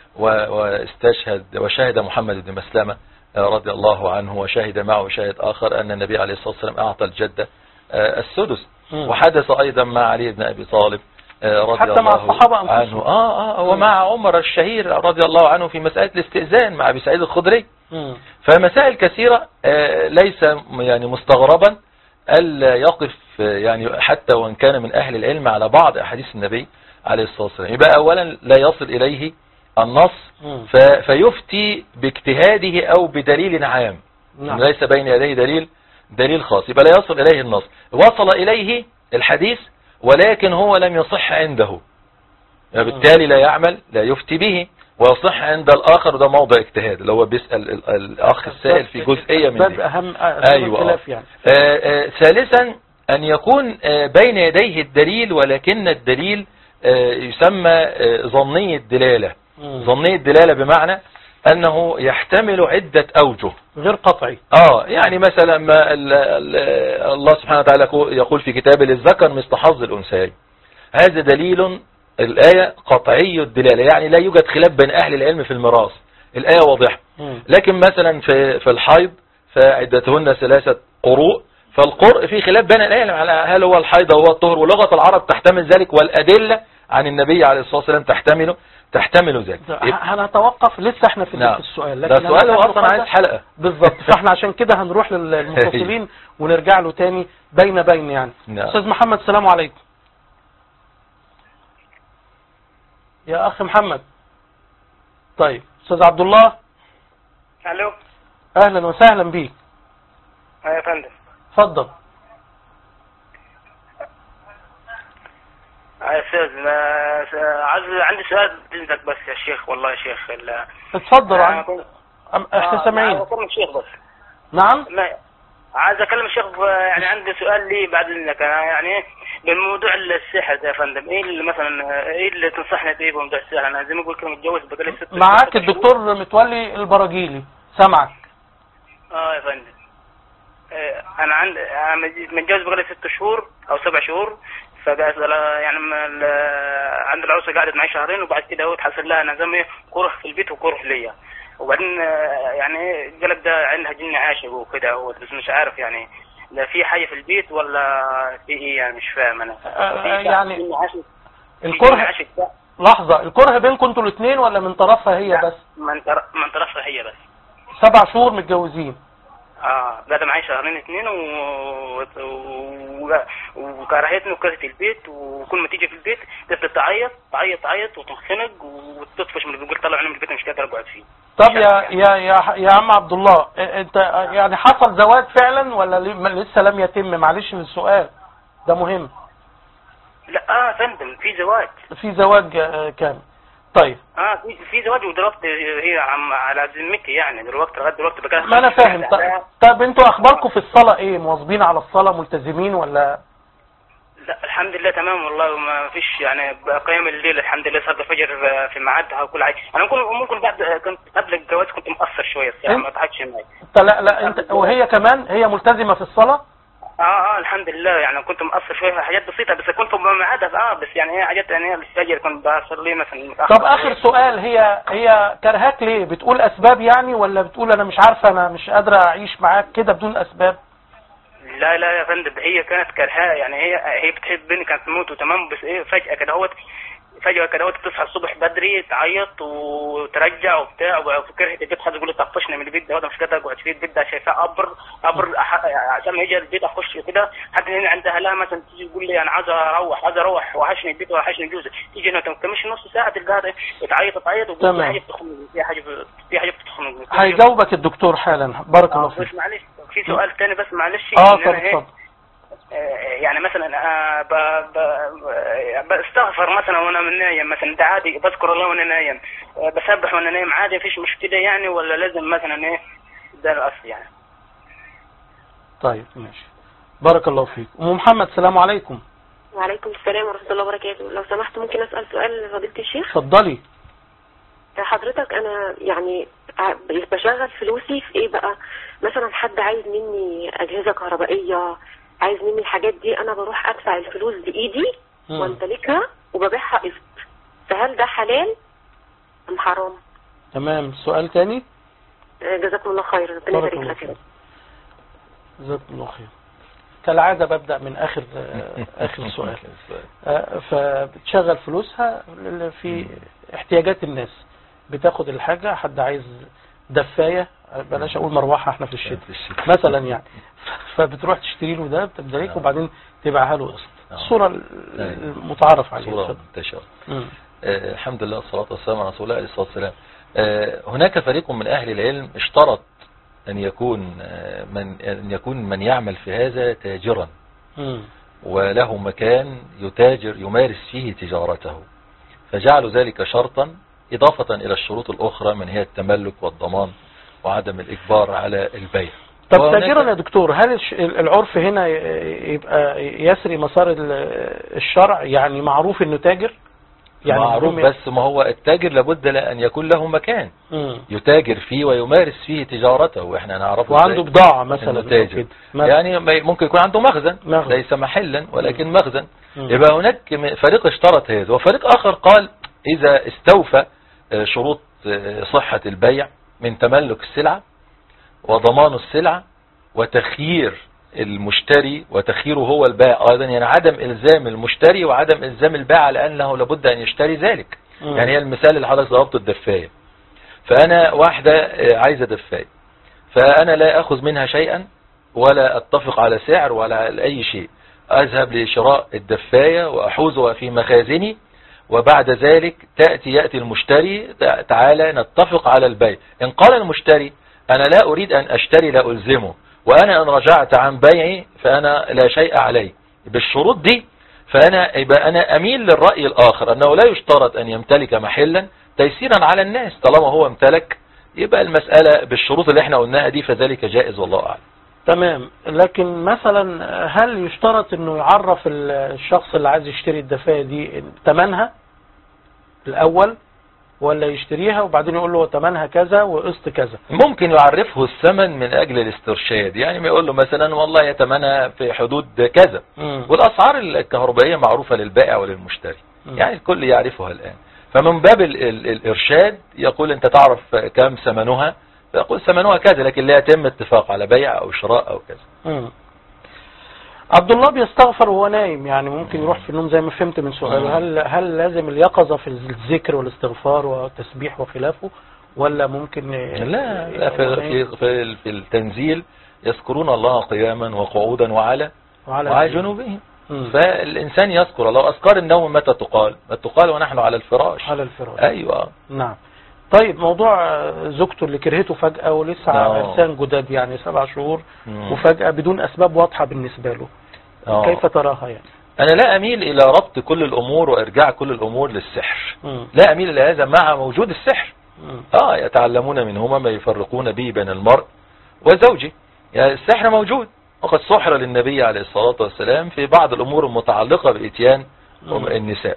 وشهد محمد بن مسلمة رضي الله عنه، وشهد معه شاهد آخر أن النبي عليه الصلاة والسلام أعطى الجدة السدس. وحدث أيضا مع علي بن أبي طالب رضي الله مع الصحابة عنه ومع عمر الشهير رضي الله عنه في مسألة الاستئذان مع أبي سعيد الخدري. فمسائل كثيرة ليس يعني مستغربا ألا يقف يعني حتى وإن كان من أهل العلم على بعض أحاديث النبي عليه الصلاة والسلام. يبقى أولا لا يصل إليه النص فيفتي باجتهاده أو بدليل عام، ليس بين يديه دليل خاص، يبقى لا يصل إليه النص. وصل إليه الحديث ولكن هو لم يصح عنده، بالتالي لا يفتي به، ويصح عند الآخر، وده موضع اجتهاد اللي هو بيسأل الأخ السائل في جزئية من دي. أيوة. يعني. ثالثا أن يكون بين يديه الدليل، ولكن الدليل يسمى ظني الدلالة. ظني الدلالة بمعنى أنه يحتمل عدة أوجه غير قطعي. يعني مثلا ما الله سبحانه وتعالى يقول في كتابه للذكر مثل حظ الأنثيين، هذا دليل الآية قطعي الدلالة، يعني لا يوجد خلاف بين أهل العلم في الميراث، الآية واضحة. لكن مثلا في الحيض فعدتهن 3 قروء، فالقرء في خلاف بين العلم على هل هو الحيض هو الطهر، ولغة العرب تحتمل ذلك، والأدلة عن النبي عليه الصلاة والسلام تحتمل ذلك. هنتوقف لسه احنا في السؤال، لكن ده سؤال هو اصلا عايز حلقة بالظبط. فاحنا عشان كده هنروح للمتصلين ونرجع له تاني بين يعني. استاذ محمد السلام عليكم. يا اخ محمد. طيب استاذ عبد الله. الو. اهلا وسهلا بيك. يا فندم. اتفضل. يا استاذ عندي سؤال بإذنك بس يا شيخ، والله يا شيخ. اتفضل. احنا سامعين. اكلم الشيخ بس. نعم. عايز اكلم الشيخ، يعني عندي سؤال لي بعد اذنك. يعني بموضوع السحر ده يا فندم، ايه اللي مثلا تنصحني بيه بموضوع السحر؟ انا زي ما قلت متجوز بقالي 6 شهور. معاك الدكتور متولي البراجيلي، سامعك. يا فندم. انا متجوز بقالي 6 شهور او 7 شهور، يعني عند العروسه قعدت معي 2 شهر، وبعد كده هو اتحصل لها نظام كره في البيت وكره ليا، وبعدين يعني قالت ده عندها جن عاشق وكده، بس مش عارف يعني لا في حاجه في البيت ولا في ايه، يعني مش فاهم انا. يعني الكره لحظه، الكره بينكم انتوا الاثنين ولا من طرفها هي بس؟ من طرفها هي بس. 7 شهور متجوزين. قاعدة معي 2 وكرهتني وكرهت البيت، وكل ما تيجي في البيت تبدأ تعيط وتنخنق وتطفش من البيت، قلت طلع من البيت مش قادر اقعد فيه. طب يا عم عبد الله، انت يعني حصل زواج فعلا ولا لسه لم يتم؟ معلش من السؤال ده مهم. لا فندم، في زواج كامل. طيب. في زواج، ودلوقتي هي على ذمتي يعني دلوقتي لغايه دلوقتي بقى. ما انا فاهم. طب انتوا اخباركم في الصلاه ايه؟ مواظبين على الصلاه، ملتزمين ولا؟ لا الحمد لله تمام والله، وما فيش يعني قيام الليل الحمد لله، صلاه الفجر في ميعادها وكل حاجه. انا ممكن كنت قبل الجواز كنت مقصر شويه الصراحه، ما ضحكش معايا. لا انت وهي كمان هي ملتزمه في الصلاه؟ الحمد لله، يعني كنت مقصر شويه حاجات بسيطه، بس كنت بميعادها. بس يعني هي حاجات يعني الفجر كنت بصلي مثلا متاخر. طب اخر سؤال، هي كرهاك ليه؟ بتقول اسباب يعني، ولا بتقول انا مش عارفه، انا مش قادره اعيش معاك كده بدون اسباب؟ لا يا فندم، هي كانت كرهاء، يعني هي بتحبني، كانت تموت وتمام، بس فجاه كده تصحى الصبح بدري تعيط وترجع وبتاع، وكرهت البيت، حد يقول لي طفشني من البيت ده، مش قادر اقعد في البيت ده، شايفاه قبر عشان يجي البيت اخش كده، حد هنا عندها لها مثلا تيجي تقول لي انا عايز اروح وحشني البيت وحشني جوزي، تيجي هنا تمشي نص ساعه تلقاها تعيط وتقول في حاجه بتخنق، في حاجه بتخنق. هيجاوبك الدكتور حالا. بارك الله فيك. معلش في سؤال ثاني بس، معلش. اتفضل. يعني مثلا بستغفر مثلا وانا نايم مثلا، ده عادي، بذكر الله وانا نايم، بسبح وانا نايم عادي، مفيش مشكله يعني، ولا لازم مثلا ده الاصل يعني؟ طيب ماشي، بارك الله فيك. ام محمد السلام عليكم. وعليكم السلام ورحمه الله وبركاته. لو سمحت ممكن اسال سؤال لفضيله الشيخ؟ اتفضلي. حضرتك انا يعني بشغل فلوسي في ايه بقى؟ مثلا حد عايز مني اجهزة كهربائية، عايز مني الحاجات دي، انا بروح ادفع الفلوس بايدي وامتلكها وببيعها قسط، فهل ده حلال ام حرام؟ تمام. سؤال تاني. جزاكم الله خير. ربنا يبارك لك. جزاكم الله خير. كالعادة ببدأ من آخر سؤال. فبتشغل فلوسها في احتياجات الناس، بتاخد الحاجة، حد عايز دفاية، بلاش أقول مروحة احنا في الشتاء مثلا يعني، فبتروح تشتري له ده بتمتلكه وبعدين تبيعها له قسط. الصورة المتعارف عليها. صورة منتشرة. الحمد لله والصلاة والسلام على رسول الله عليه الصلاة والسلام. هناك فريق من أهل العلم اشترط أن يكون من يعمل في هذا تاجرا وله مكان يتاجر يمارس فيه تجارته، فجعلوا ذلك شرطا إضافة إلى الشروط الأخرى من هي التملك والضمان وعدم الإجبار على البيع. طب تاجرا يا دكتور، هل العرف هنا يبقى يسري مسار الشرع؟ يعني معروف انه تاجر، يعني معروف، بس ما هو التاجر لابد أن يكون له مكان يتاجر فيه ويمارس فيه تجارته، واحنا نعرفه وعنده بضاعة مثلا تاجر، يعني ممكن يكون عنده مخزن ليس محلا ولكن مخزن. يبقى هناك فريق اشترط هذا، وفريق آخر قال إذا استوفى شروط صحة البيع من تملك السلعة وضمان السلعة وتخيير المشتري وتخييره هو البائع أيضا، يعني عدم إلزام المشتري وعدم إلزام البائع على أنه لابد أن يشتري ذلك. يعني هي المثال اللي حضرتك ضربته الدفاية، فأنا واحدة عايزة دفاية، فأنا لا أخذ منها شيئا ولا أتفق على سعر ولا على أي شيء، أذهب لشراء الدفاية وأحوزها في مخازني، وبعد ذلك يأتي المشتري، تعالى نتفق على البيع. إن قال المشتري أنا لا أريد أن أشتري لا ألزمه، وأنا إن رجعت عن بيعي فأنا لا شيء علي بالشروط دي، يبقى أنا أميل للرأي الآخر أنه لا يشترط أن يمتلك محلا تيسيرا على الناس، طالما هو امتلك يبقى المسألة بالشروط اللي احنا قلناها دي فذلك جائز والله أعلم. تمام. لكن مثلا هل يشترط انه يعرف الشخص اللي عايز يشتري الدفاية دي ثمنها الأول، ولا يشتريها وبعدين يقول له ثمنها كذا وقسط كذا؟ ممكن يعرفه الثمن من أجل الاسترشاد، يعني ما يقول له مثلا والله ثمنها في حدود كذا، والأسعار الكهربائية معروفة للبائع وللمشتري، يعني الكل يعرفها الآن، فمن باب الإرشاد يقول أنت تعرف كم ثمنها، فيقول ثمنها كذا، لكن لا يتم اتفاق على بيع أو شراء أو كذا. عبد الله بيستغفر وهو نايم، يعني ممكن يروح في النوم زي ما فهمت من سؤاله. هل لازم اليقظة في الذكر والاستغفار والتسبيح وخلافه، ولا ممكن لا في التنزيل يذكرون الله قياما وقعودا وعلى جنوبهم، فالإنسان يذكر الله. أذكار النوم متى تقال ونحن على الفراش. أيوة. نعم. طيب موضوع زوجته اللي كرهته فجأة ولسه عرسان جداد يعني 7 شهور وفجأة بدون أسباب واضحة بالنسبة له، كيف تراها يعني؟ أنا لا أميل إلى ربط كل الأمور وإرجاع كل الأمور للسحر، لا أميل إلى هذا مع وجود السحر. يتعلمون منهما ما يفرقون به بين المرء وزوجه، يعني السحر موجود، وقد سحر للنبي عليه الصلاة والسلام في بعض الأمور المتعلقة بإتيان النساء.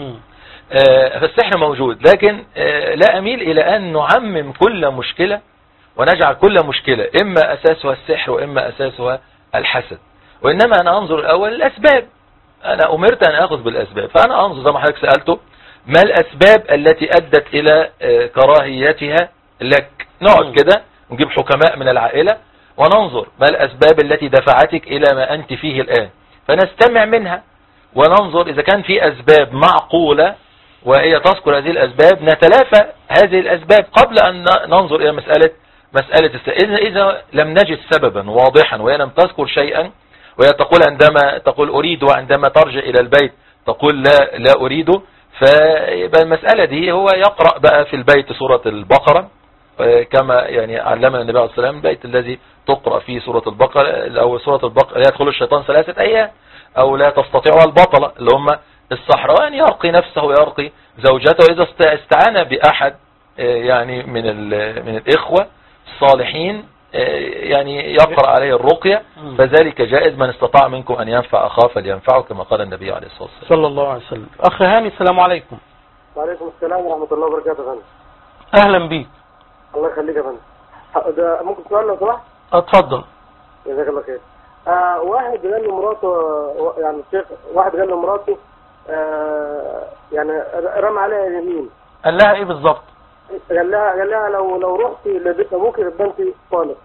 فالسحر موجود، لكن لا أميل إلى أن نعمم كل مشكلة ونجعل كل مشكلة إما أساسها السحر وإما أساسها الحسد، وإنما أنا أنظر الأول الأسباب. أنا أمرت أن أخذ بالأسباب، فأنا أنظر زي ما حضرتك سألته ما الأسباب التي أدت إلى كراهيتها لك. نقعد كده نجيب حكماء من العائلة وننظر ما الأسباب التي دفعتك إلى ما أنت فيه الآن، فنستمع منها وننظر إذا كان في أسباب معقولة وهي تذكر هذه الأسباب نتلافى هذه الأسباب قبل أن ننظر إلى مسألة إذا لم نجد سببا واضحا وهي لم تذكر شيئا، وهي تقول عندما تقول أريد وعندما ترجع إلى البيت تقول لا أريد، فيبقى المسألة دي هو يقرأ بقى في البيت سورة البقرة كما يعني علمنا النبي عليه الصلاة والسلام، البيت الذي تقرأ فيه سورة البقرة أو سورة البقرة لا يدخل الشيطان 3 أيام أو لا تستطيع البطلة اللي هم الصحراء، يرقي نفسه ويرقي زوجته. إذا استعان بأحد يعني من الإخوة الصالحين يعني يقرأ عليه الرقية فذلك جائز، من استطاع منكم أن ينفع أخاه فلينفعه كما قال النبي عليه الصلاة والسلام صلى الله عليه وسلم. أخ هاني السلام عليكم. وعليكم السلام ورحمة الله وبركاته. اهلا بيك. الله يخليك يا فندم. ده ممكن سؤال لو سمحت؟ اتفضل. جزاك الله خير. واحد قال لمراته، يعني الشيخ، واحد قال لمراته يعني رمى عليها يمين. قال لها ايه بالظبط؟ قال لها لو رحتي لبيت ابوك يبقى انت طالق.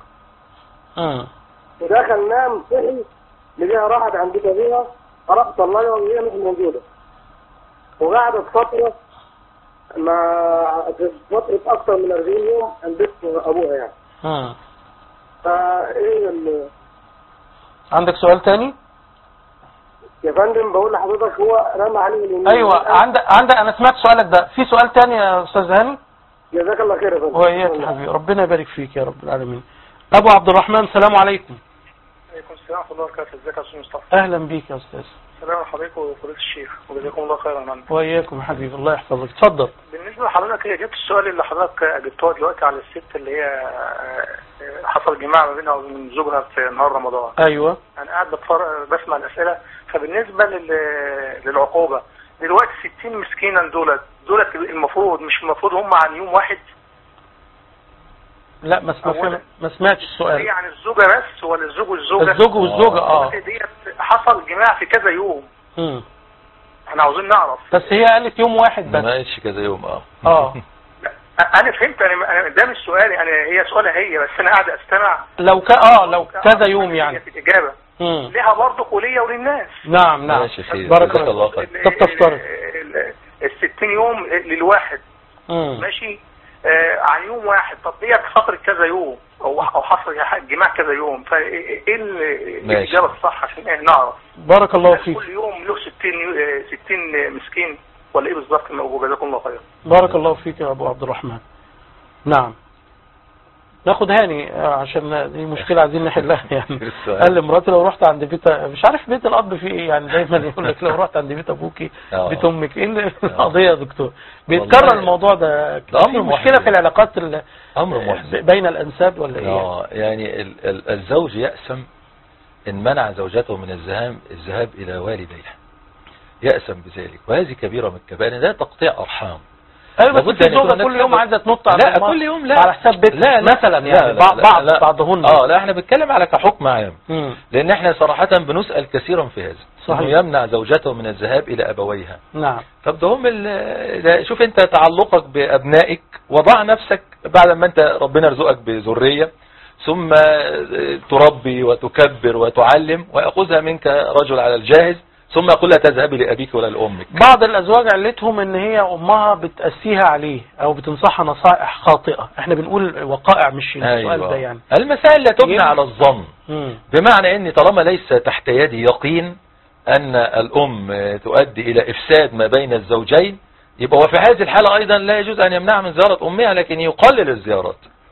ودخل نام صحي لقيها راحت عند بيت ابيها، راح طلعها وهي مش موجوده. وقعدت فتره فتره اكثر من 40 يوم عند بيت ابوها يعني. ايه عندك سؤال تاني؟ يا فندم بقول لحضرتك هو رمى عليه اليمين. ايوه عندك انا سمعت سؤالك ده. في سؤال تاني يا استاذ هاني؟ جزاك الله خير يا فندم. وإياك يا حبيبي، ربنا يبارك فيك يا رب العالمين. ابو عبد الرحمن السلام عليكم. وعليكم السلام ورحمه الله وبركاته. ازيك يا استاذ مصطفى؟ اهلا بيك يا استاذ. السلام عليكم وفضيله الشيخ، وجزاكم الله خيرا عنك. وإياكم يا حبيبي، الله يحفظك. اتفضل. بالنسبه لحضرتك، هي جبت السؤال اللي حضرتك جبتوه دلوقتي على الست اللي هي حصل جماع ما بينها وبين زوجها في نهار رمضان. ايوه. انا قاعد بسمع الاسئله. فبالنسبه للعقوبه دلوقتي 60 مسكينا دولت المفروض مش المفروض هم عن يوم واحد؟ لا ما سمعتش السؤال. يعني الزوجه بس ولا الزوج والزوجه؟ الزوج والزوجه. ديت حصل جماع في كذا يوم. احنا عاوزين نعرف. بس هي قالت يوم واحد بس. ما قالتش كذا يوم. انا فهمت. انا ده مش سؤالي، هي سؤالها هي، بس انا قاعد استمع. لو كذا يوم يعني في الاجابه ليها برضه وليا وللناس. نعم ماشي خير. بارك الله فيك. طب تفترض ال 60 يوم للواحد ماشي عن يوم واحد. طب ديت فتره كذا يوم او حصل جماع كذا يوم، فايه الاجابه الصح عشان نعرف؟ بارك الله فيك. كل يوم له 60 مسكين ولا ايه بالظبط؟ جزاكم الله خير. بارك الله فيك يا ابو عبد الرحمن. نعم. ناخد هاني عشان دي مشكله عايزين نحلها يعني. قال لمراتي لو رحت عند بيت، مش عارف بيت الاب فيه ايه يعني، دايما يقول لك لو رحت عند بيت ابوكي بيت امك. ايه القضيه يا دكتور؟ بيتكرر الموضوع ده. مشكله في العلاقات بين الانساب ولا ايه؟ يعني الزوج يأسم ان منع زوجته من الذهاب الى والديها، يأسم بذلك، وهذه كبيره من الكبائر. ده تقطيع ارحام. ايوه بس الزوجه كل يوم عايزه تنط على لا كل يوم لا على حساب بيت مثلا يعني بعضهن. لا احنا بنتكلم على كحكم عام. لان احنا صراحه بنسأل كثيرا في هذا. صحيح. يمنع زوجته من الذهاب الى ابويها. نعم. طب ده هم شوف انت تعلقك بابنائك، وضع نفسك بعد ما انت ربنا رزقك بذريه، ثم تربي وتكبر وتعلم ويأخذها منك رجل على الجاهز، ثم يقول لا تذهبي لأبيك ولا لأمك. بعض الأزواج علتهم ان هي أمها بتأسيها عليه أو بتنصحها نصائح خاطئة. احنا بنقول وقائع مش السؤال ده يعني. المسائل لا تبنى على الظن. بمعنى ان طالما ليس تحت يدي يقين ان الأم تؤدي إلى إفساد ما بين الزوجين، يبقى وفي هذه الحالة أيضا لا يجوز أن يمنع من زيارة أمها، لكن يقلل الزيارات.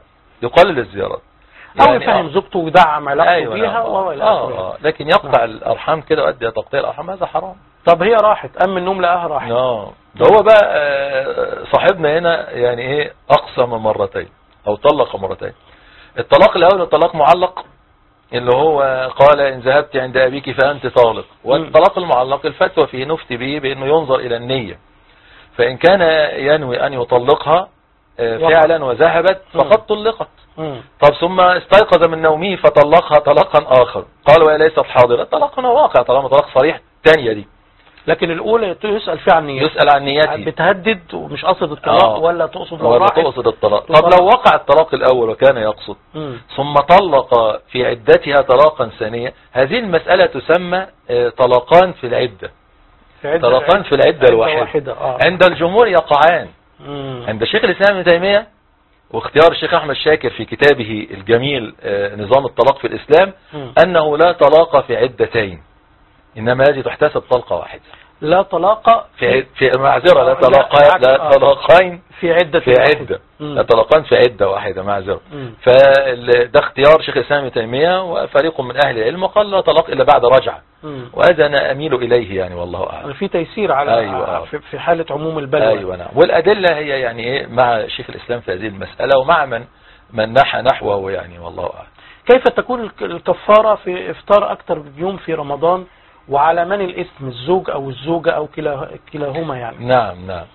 أو يفهم زوجته ويدعم علاقته بيها لكن يقطع الأرحام كده ويؤدي تقطيع الأرحام، هذا حرام. طب هي راحت أم النوم لقاها راحت. ده هو بقى صاحبنا هنا يعني ايه أقسم مرتين أو طلق مرتين. الطلاق الأول الطلاق معلق اللي هو قال إن ذهبت عند أبيك فأنت طالق، والطلاق المعلق الفتوى فيه نفتي به بأنه ينظر إلى النية، فإن كان ينوي أن يطلقها فعلا وذهبت فقد طلقت. طب ثم استيقظ من نومه فطلقها طلاقا آخر، قال وهي ليست حاضرة، طلاقنا واقع طالما طلاق صريح. الثانية دي لكن الأولى يسأل فيها عن نيتها، يسأل عن نيتها، بتهدد ومش قصد الطلاق ولا تقصد تقصد الطلاق. طب لو وقع الطلاق الأول وكان يقصد ثم طلق في عدتها طلاقا ثانية، هذه المسألة تسمى طلاقان في العدة. طلاقان في العدة الواحدة. عند الجمهور يقعان. عند شيخ الإسلام ابن تيمية واختيار الشيخ أحمد شاكر في كتابه الجميل نظام الطلاق في الإسلام أنه لا طلاق في عدتين، إنما هذه تحتسب طلقة واحدة. لا طلاق في معذرة، لا طلاقين في عدة لا طلاقان في عدة واحدة، معذرة. فده اختيار شيخ الإسلام ابن تيمية وفريق من أهل العلم، وقال لا طلاق إلا بعد رجعة، وهذا أنا أميل إليه يعني والله أعلم. في تيسير على في حالة عموم البلوى. أيوة نعم. والأدلة هي يعني إيه مع شيخ الإسلام في هذه المسألة ومع من نحى نحوه يعني والله أعلم. كيف تكون الكفارة في إفطار أكثر من يوم في رمضان، وعلى من الإثم، الزوج أو الزوجة أو كلاهما يعني؟ نعم.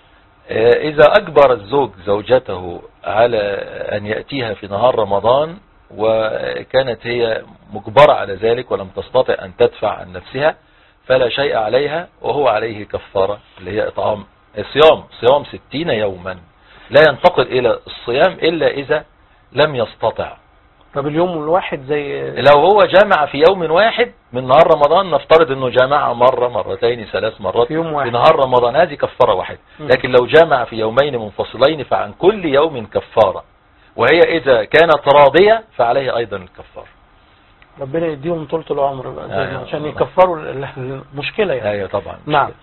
إذا أجبر الزوج زوجته على أن يأتيها في نهار رمضان وكانت هي مجبرة على ذلك ولم تستطع أن تدفع عن نفسها فلا شيء عليها، وهو عليه كفارة اللي هي إطعام صيام 60 يوما، لا ينتقل إلى الصيام إلا إذا لم يستطع. طب اليوم الواحد زي لو هو جمع في يوم واحد من نهار رمضان، نفترض انه جمع مرة مرتين 3 مرات في نهار رمضان، هذه كفارة واحدة. لكن لو جمع في يومين منفصلين فعن كل يوم كفارة، وهي إذا كانت راضية فعليه أيضا الكفارة. ربنا يديهم طولة العمر بقى عشان يكفروا المشكلة يعني. ايوه طبعا. نعم.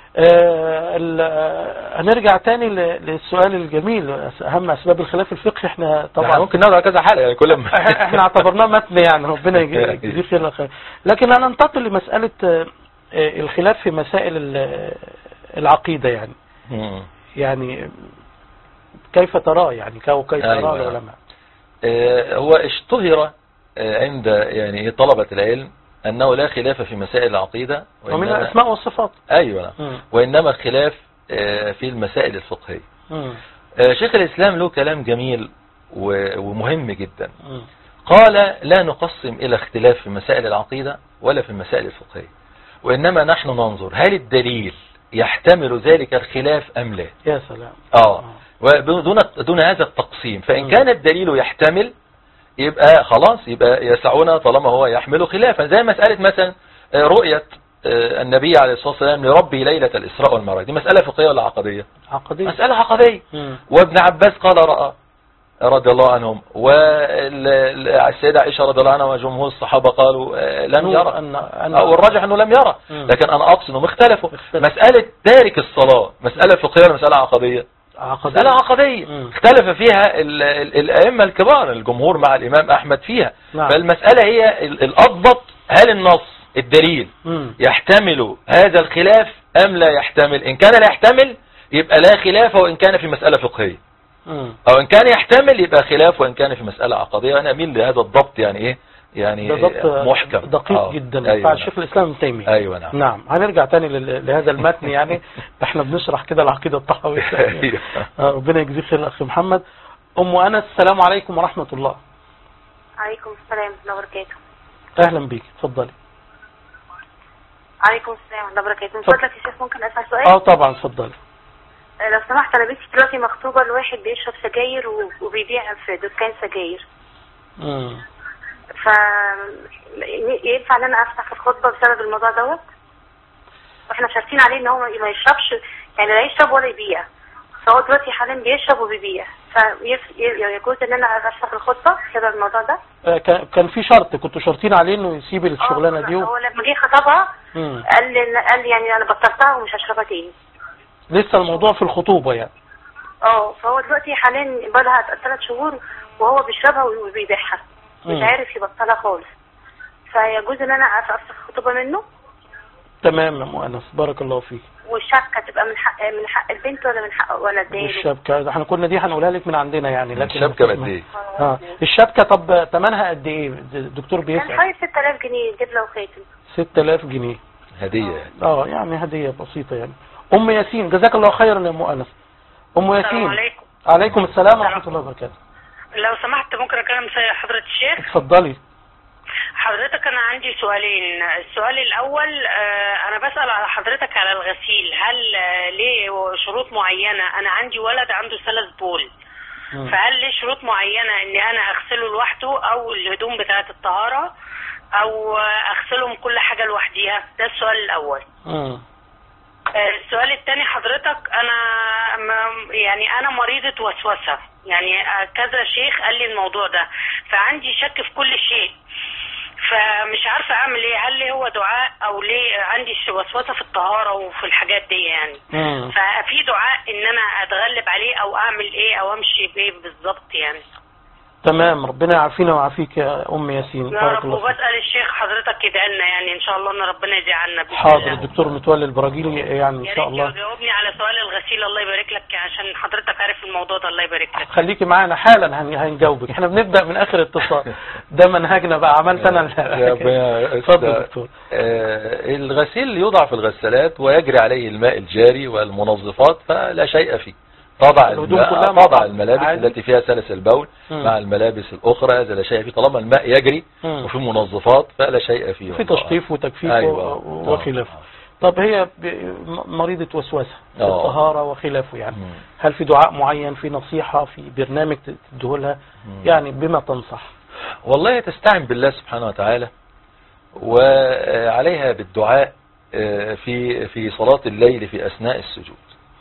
هنرجع تاني للسؤال الجميل، أهم أسباب الخلاف الفقهي. احنا طبعا ممكن نقعد على كذا حلقة يعني كل ما احنا اعتبرناه متن يعني، ربنا يجزيه خير الخير. لكن أنا ننتقل لمسألة الخلاف في مسائل العقيدة يعني. يعني كيف تراه يعني، كيف تراه العلماء؟ هو اشتهر عند يعني طلبة العلم أنه لا خلاف في مسائل العقيدة ومن الأسماء والصفات. أيوة. وإنما الخلاف في المسائل الفقهية. شيخ الإسلام له كلام جميل ومهم جدا. قال لا نقسم إلى اختلاف في مسائل العقيدة ولا في المسائل الفقهية، وإنما نحن ننظر هل الدليل يحتمل ذلك الخلاف أم لا. يا سلام. ودون هذا التقسيم، فإن كان الدليل يحتمل يبقى خلاص، يبقى يسعنا طالما هو يحمل خلافا، زي مسألة مثلا رؤية النبي عليه الصلاة والسلام لربه ليلة الإسراء والمعراج، دي مسألة فقهية ولا عقدية؟ عقدية. مسألة عقدية. وابن عباس قال رأى رضي الله عنهم، والسيدة عائشة رضي الله عنها وجمهور الصحابة قالوا لم يرى، والراجح أنه لم يرى. لكن أنا أقصد أنهم اختلفوا. مسألة تارك الصلاة مسألة فقهية ولا مسألة عقدية؟ مسألة عقدية. اختلف فيها الأئمة الكبار، الجمهور مع الإمام أحمد فيها. فالمسألة هي الأضبط، هل النص الدليل يحتمل هذا الخلاف أم لا يحتمل؟ إن كان لا يحتمل يبقى لا خلاف، وإن كان في مسألة فقهية، أو إن كان يحتمل يبقى خلاف وإن كان في مسألة عقدية. أنا أميل لهذا الضبط يعني إيه، يعني محكم دقيق جدا بتاع الشيخ الإسلام ابن تيمية. أيوة نعم. نعم. هنرجع تاني لهذا المتن يعني. احنا بنشرح كده العقيدة الطحاوية. ربنا يجزيك خير الأخ محمد. أم أنس، السلام عليكم ورحمة الله. عليكم السلام ورحمة الله وبركاته. أهلا بيك، اتفضلي. عليكم السلام ورحمة الله وبركاته. من فضلك يا شيخ ممكن أسأل سؤال؟ طبعا اتفضلي. لو سمحت، أنا بنتي دلوقتي مخطوبة لواحد بيشرب سجاير وبيبيع في دكان سجاير. ينفع ان انا افتح الخطبه بسبب الموضوع دوت؟ واحنا شاركين عليه ان هو ما يشربش، يعني لا يشرب ولا يبيع، فهو دلوقتي حاليا بيشرب وبيبيع، فيجوز ان انا افتح الخطبه بسبب الموضوع ده؟ كان في شرط كنتوا شارطين عليه انه يسيب الشغلانه دي. هو لما جه خطبها قال لي يعني انا بطلتها ومش هشربها تاني. لسه الموضوع في الخطوبه يعني؟ فهو دلوقتي حاليا بقى لها 3 شهور وهو بيشربها وبيبيعها، مش عارف يبطلها خالص، فيجوز ان انا افتح الخطوبه منه؟ تمام يا مؤنس، بارك الله فيك. والشبكه تبقى من حق البنت ولا من حق ولدين؟ الشبكه احنا كنا دي هنقولها لك من عندنا يعني، لكن الشبكه قد ايه؟ الشبكه طب ثمنها قد ايه؟ الدكتور بيسال. كان حوالي 6000 جنيه دبله وخاتم. 6000 جنيه هديه يعني. يعني هديه بسيطه يعني. ام ياسين، جزاك الله خيرا يا مؤنس. ام ياسين. السلام عليكم. عليكم السلام ورحمه الله وبركاته. لو سمحت ممكن اكلم حضرة الشيخ؟ اتفضلي. حضرتك انا عندي سؤالين. السؤال الاول، انا بسأل على حضرتك على الغسيل، هل ليه شروط معينة؟ انا عندي ولد عنده سلس بول، فهل ليه شروط معينة اني انا اغسله لوحده، او الهدوم بتاعة الطهارة، او اغسلهم كل حاجة لوحديها؟ ده السؤال الاول. السؤال الثاني حضرتك، انا مريضة وسوسة، يعني كذا شيخ قال لي الموضوع ده، فعندي شك في كل شيء، فمش عارفة اعمل ايه، هل ليه هو دعاء او ليه عندي وسوسة في الطهارة وفي الحاجات دي يعني. ففي دعاء ان انا اتغلب عليه، او اعمل ايه، او امشي بايه بالظبط يعني؟ تمام، ربنا يعافينا ويعافيك يا ام ياسين. يا رب. وبسأل الشيخ حضرتك يدعي لنا يعني ان شاء الله ان ربنا يجعلنا. حاضر، الدكتور متولي البراجيلي يعني ان شاء الله يجاوبني على سؤال الغسيل. الله يبارك لك، عشان حضرتك عارف الموضوع ده. الله يبارك لك. خليكي معانا حالا هنجاوبك. احنا بنبدأ من اخر اتصال، ده منهجنا بقى. عملت انا اتفضل دكتور. الغسيل يوضع في الغسالات ويجري عليه الماء الجاري والمنظفات، فلا شيء فيه. تضع الملابس التي فيها سلس البول مع الملابس الأخرى، هذا لا شيء فيه طالما الماء يجري وفي منظفات، فلا شيء فيه. في تشطيف وتجفيف وخلافه. طب هي مريضة وسوسة في الطهارة وخلافه، يعني هل في دعاء معين، في نصيحة، في برنامج تديهولها، يعني بما تنصح؟ والله تستعن بالله سبحانه وتعالى، وعليها بالدعاء في صلاة الليل في أثناء السجود،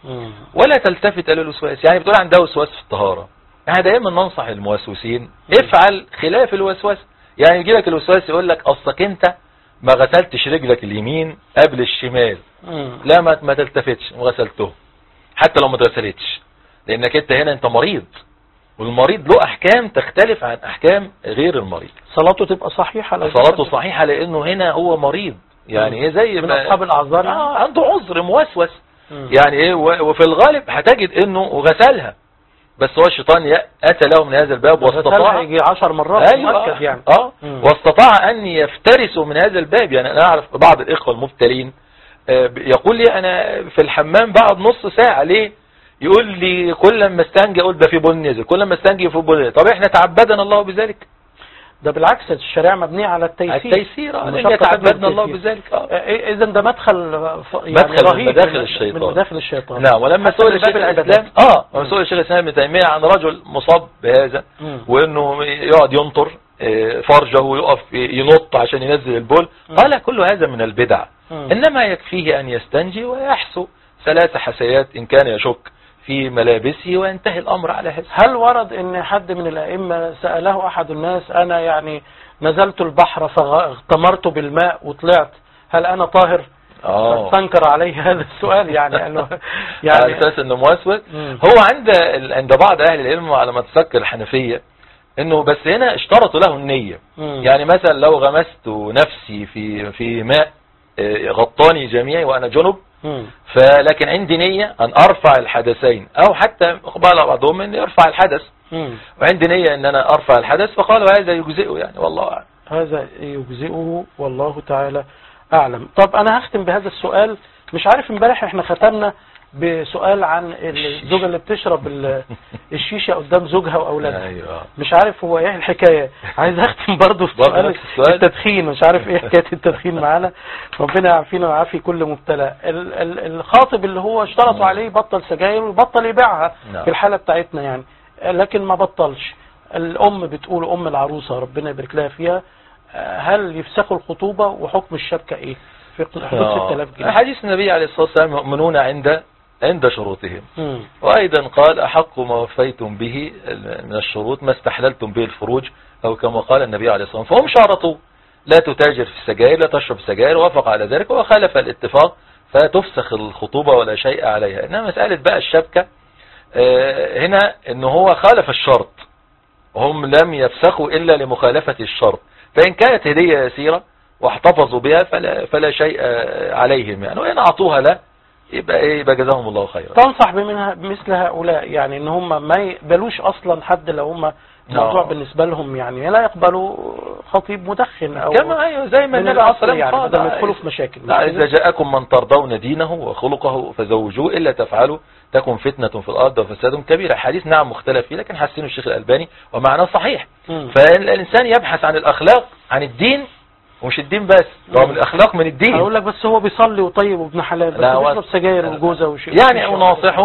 ولا تلتفت إلى الوسواس. يعني بتقول عندها وسواس في الطهارة، يعني دائما ننصح الموسوسين افعل خلاف الوسواس. يعني يجي لك الوسواس يقول لك أصلك أنت ما غسلتش رجلك اليمين قبل الشمال، لا ما تلتفتش، غسلته حتى لو ما اتغسلتش، لأنك أنت هنا أنت مريض، والمريض له أحكام تختلف عن أحكام غير المريض. صلاته تبقى صحيحة، صلاته صحيحة لأنه هنا هو مريض، يعني ايه زي من أصحاب الأعذار، عنده عذر موسوس. يعني ايه، وفي الغالب هتجد انه غسلها، بس هو الشيطان اتى له من هذا الباب واستطاع يجي 10 مرات. أيوة يعني واستطاع ان يفترسوا من هذا الباب. يعني انا اعرف بعض الاخوه المبتلين يقول لي انا في الحمام بقعد نص ساعه. ليه؟ يقول لي كل ما استنجي اقول ده في بول نزل، كل ما استنجي في بول نزل. طب احنا تعبدنا الله بذلك؟ ده بالعكس، الشريعة مبنية على التيسير. تعبدنا الله بذلك. اذا ده مدخل يعني رهيب من مداخل الشيطان. نعم. ولما سئل الشيخ الاسلام سئل الشيخ الاسلام ابن تيمية عن رجل مصاب بهذا، وانه يقعد ينطر فرجه ويقف ينط عشان ينزل البول، قال كل هذا من البدع، انما يكفيه ان يستنجي ويحسو 3 حسيات ان كان يشك في ملابسه، وينتهي الأمر على هذا. هل ورد ان حد من الأئمة سأله أحد الناس أنا يعني نزلت البحر فاغتمرت بالماء وطلعت، هل أنا طاهر؟ فاستنكر عليه هذا السؤال. يعني قال له على أساس أنه موسوس. هو عند بعض أهل العلم على ما تذكر الحنفية أنه بس هنا اشترطوا له النية. يعني مثلا لو غمست نفسي في ماء غطاني جميعي وأنا جنب، فلكن عندي نية أن أرفع الحدثين، أو حتى قال بعضهم أن يرفع الحدث، وعندي نية أن أنا أرفع الحدث، فقالوا هذا يجزئه، يعني والله أعلم. هذا يجزئه والله تعالى أعلم. طب أنا هختم بهذا السؤال. مش عارف امبارح احنا ختمنا بسؤال عن الزوجة اللي بتشرب الشيشة قدام زوجها وأولادها. أيوة. مش عارف هو ايه الحكاية. عايز اختم برضو في سؤال التدخين. مش عارف ايه حكاية التدخين معانا. ربنا يعافينا ويعافي كل مبتلى. الخاطب اللي هو اشترطوا عليه يبطل سجاير ويبطل يبيعها في الحالة بتاعتنا يعني، لكن ما بطلش. الأم بتقول، أم العروسة ربنا يبارك لها فيها، هل يفسخوا الخطوبة وحكم الشبكة ايه؟ في حدود 6000 جنيه. حديث النبي عليه الصلاة والسلام مؤمنون عند شروطهم. وأيضا قال أحق ما وفيتم به من الشروط ما استحللتم به الفروج، أو كما قال النبي عليه الصلاة والسلام. فهم شرطوا لا تتاجر في السجائر، لا تشرب سجائر، وافق على ذلك وخالف الاتفاق، فتفسخ الخطوبة ولا شيء عليها. إنما مسألة بقى الشبكة هنا إنه هو خالف الشرط، هم لم يفسخوا إلا لمخالفة الشرط، فإن كانت هدية يسيرة واحتفظوا بها فلا شيء عليهم يعني، وإن أعطوها لا يبقى جزاهم الله خيرا. تنصح بمثل هؤلاء يعني ان هم ما يقبلوش اصلا حد لو هم الموضوع بالنسبة لهم يعني لا يقبلوا خطيب مدخن او كما ايوه زي ما النبي عليه الصلاه والسلام قال يعني يدخلوا في مشاكل. اذا جاءكم من ترضون دينه وخلقه فزوجوه، الا تفعلوا تكن فتنة في الارض وفساد كبير. حديث نعم مختلف فيه، لكن حسنه الشيخ الألباني ومعناه صحيح. فالانسان يبحث عن الاخلاق، عن الدين، ومش الدين بس، هو من الاخلاق من الدين. اقول لك بس هو بيصلي وطيب وابن حلال، بس بيشرب سجاير وجوزه وشيء يعني اناصحه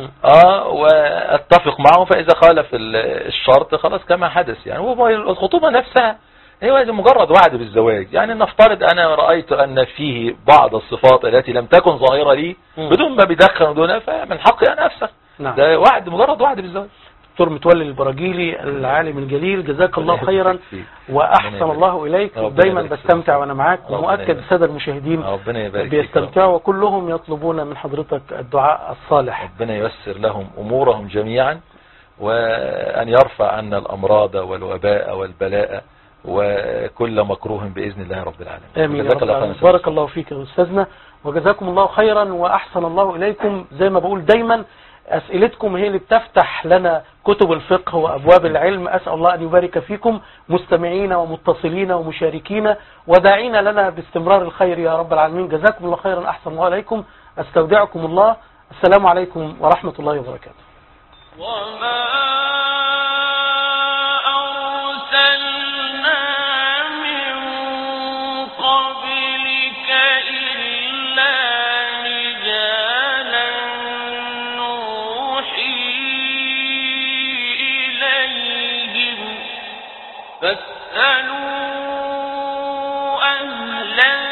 واتفق معه، فاذا خالف الشرط خلاص كما حدث يعني. والخطوبه نفسها هي مجرد وعد بالزواج. يعني نفترض انا رايت ان فيه بعض الصفات التي لم تكن ظاهره لي بدون ما بيدخن ودون، فمن حقي ان افسخ. ده وعد، مجرد وعد بالزواج. دكتور متولي البراجيلي العالم الجليل، جزاك الله خيرا واحسن الله اليك. دايما بستمتع وانا معاك، ومؤكد الساده المشاهدين بيستمتعوا وكلهم يطلبون من حضرتك الدعاء الصالح. ربنا ييسر لهم امورهم جميعا، وان يرفع عنا الامراض والوباء والبلاء وكل مكروه باذن الله رب العالمين. امين. بارك الله فيك يا استاذنا. وجزاكم الله خيرا وأحسن الله إليكم. زي ما بقول دايما أسئلتكم هي اللي بتفتح لنا كتب الفقه وأبواب العلم. أسأل الله أن يبارك فيكم مستمعين ومتصلين ومشاركين وداعين لنا باستمرار الخير يا رب العالمين. جزاكم الله خيرا، أحسن الله إليكم، أستودعكم الله. السلام عليكم ورحمة الله وبركاته. فاسألوا أهل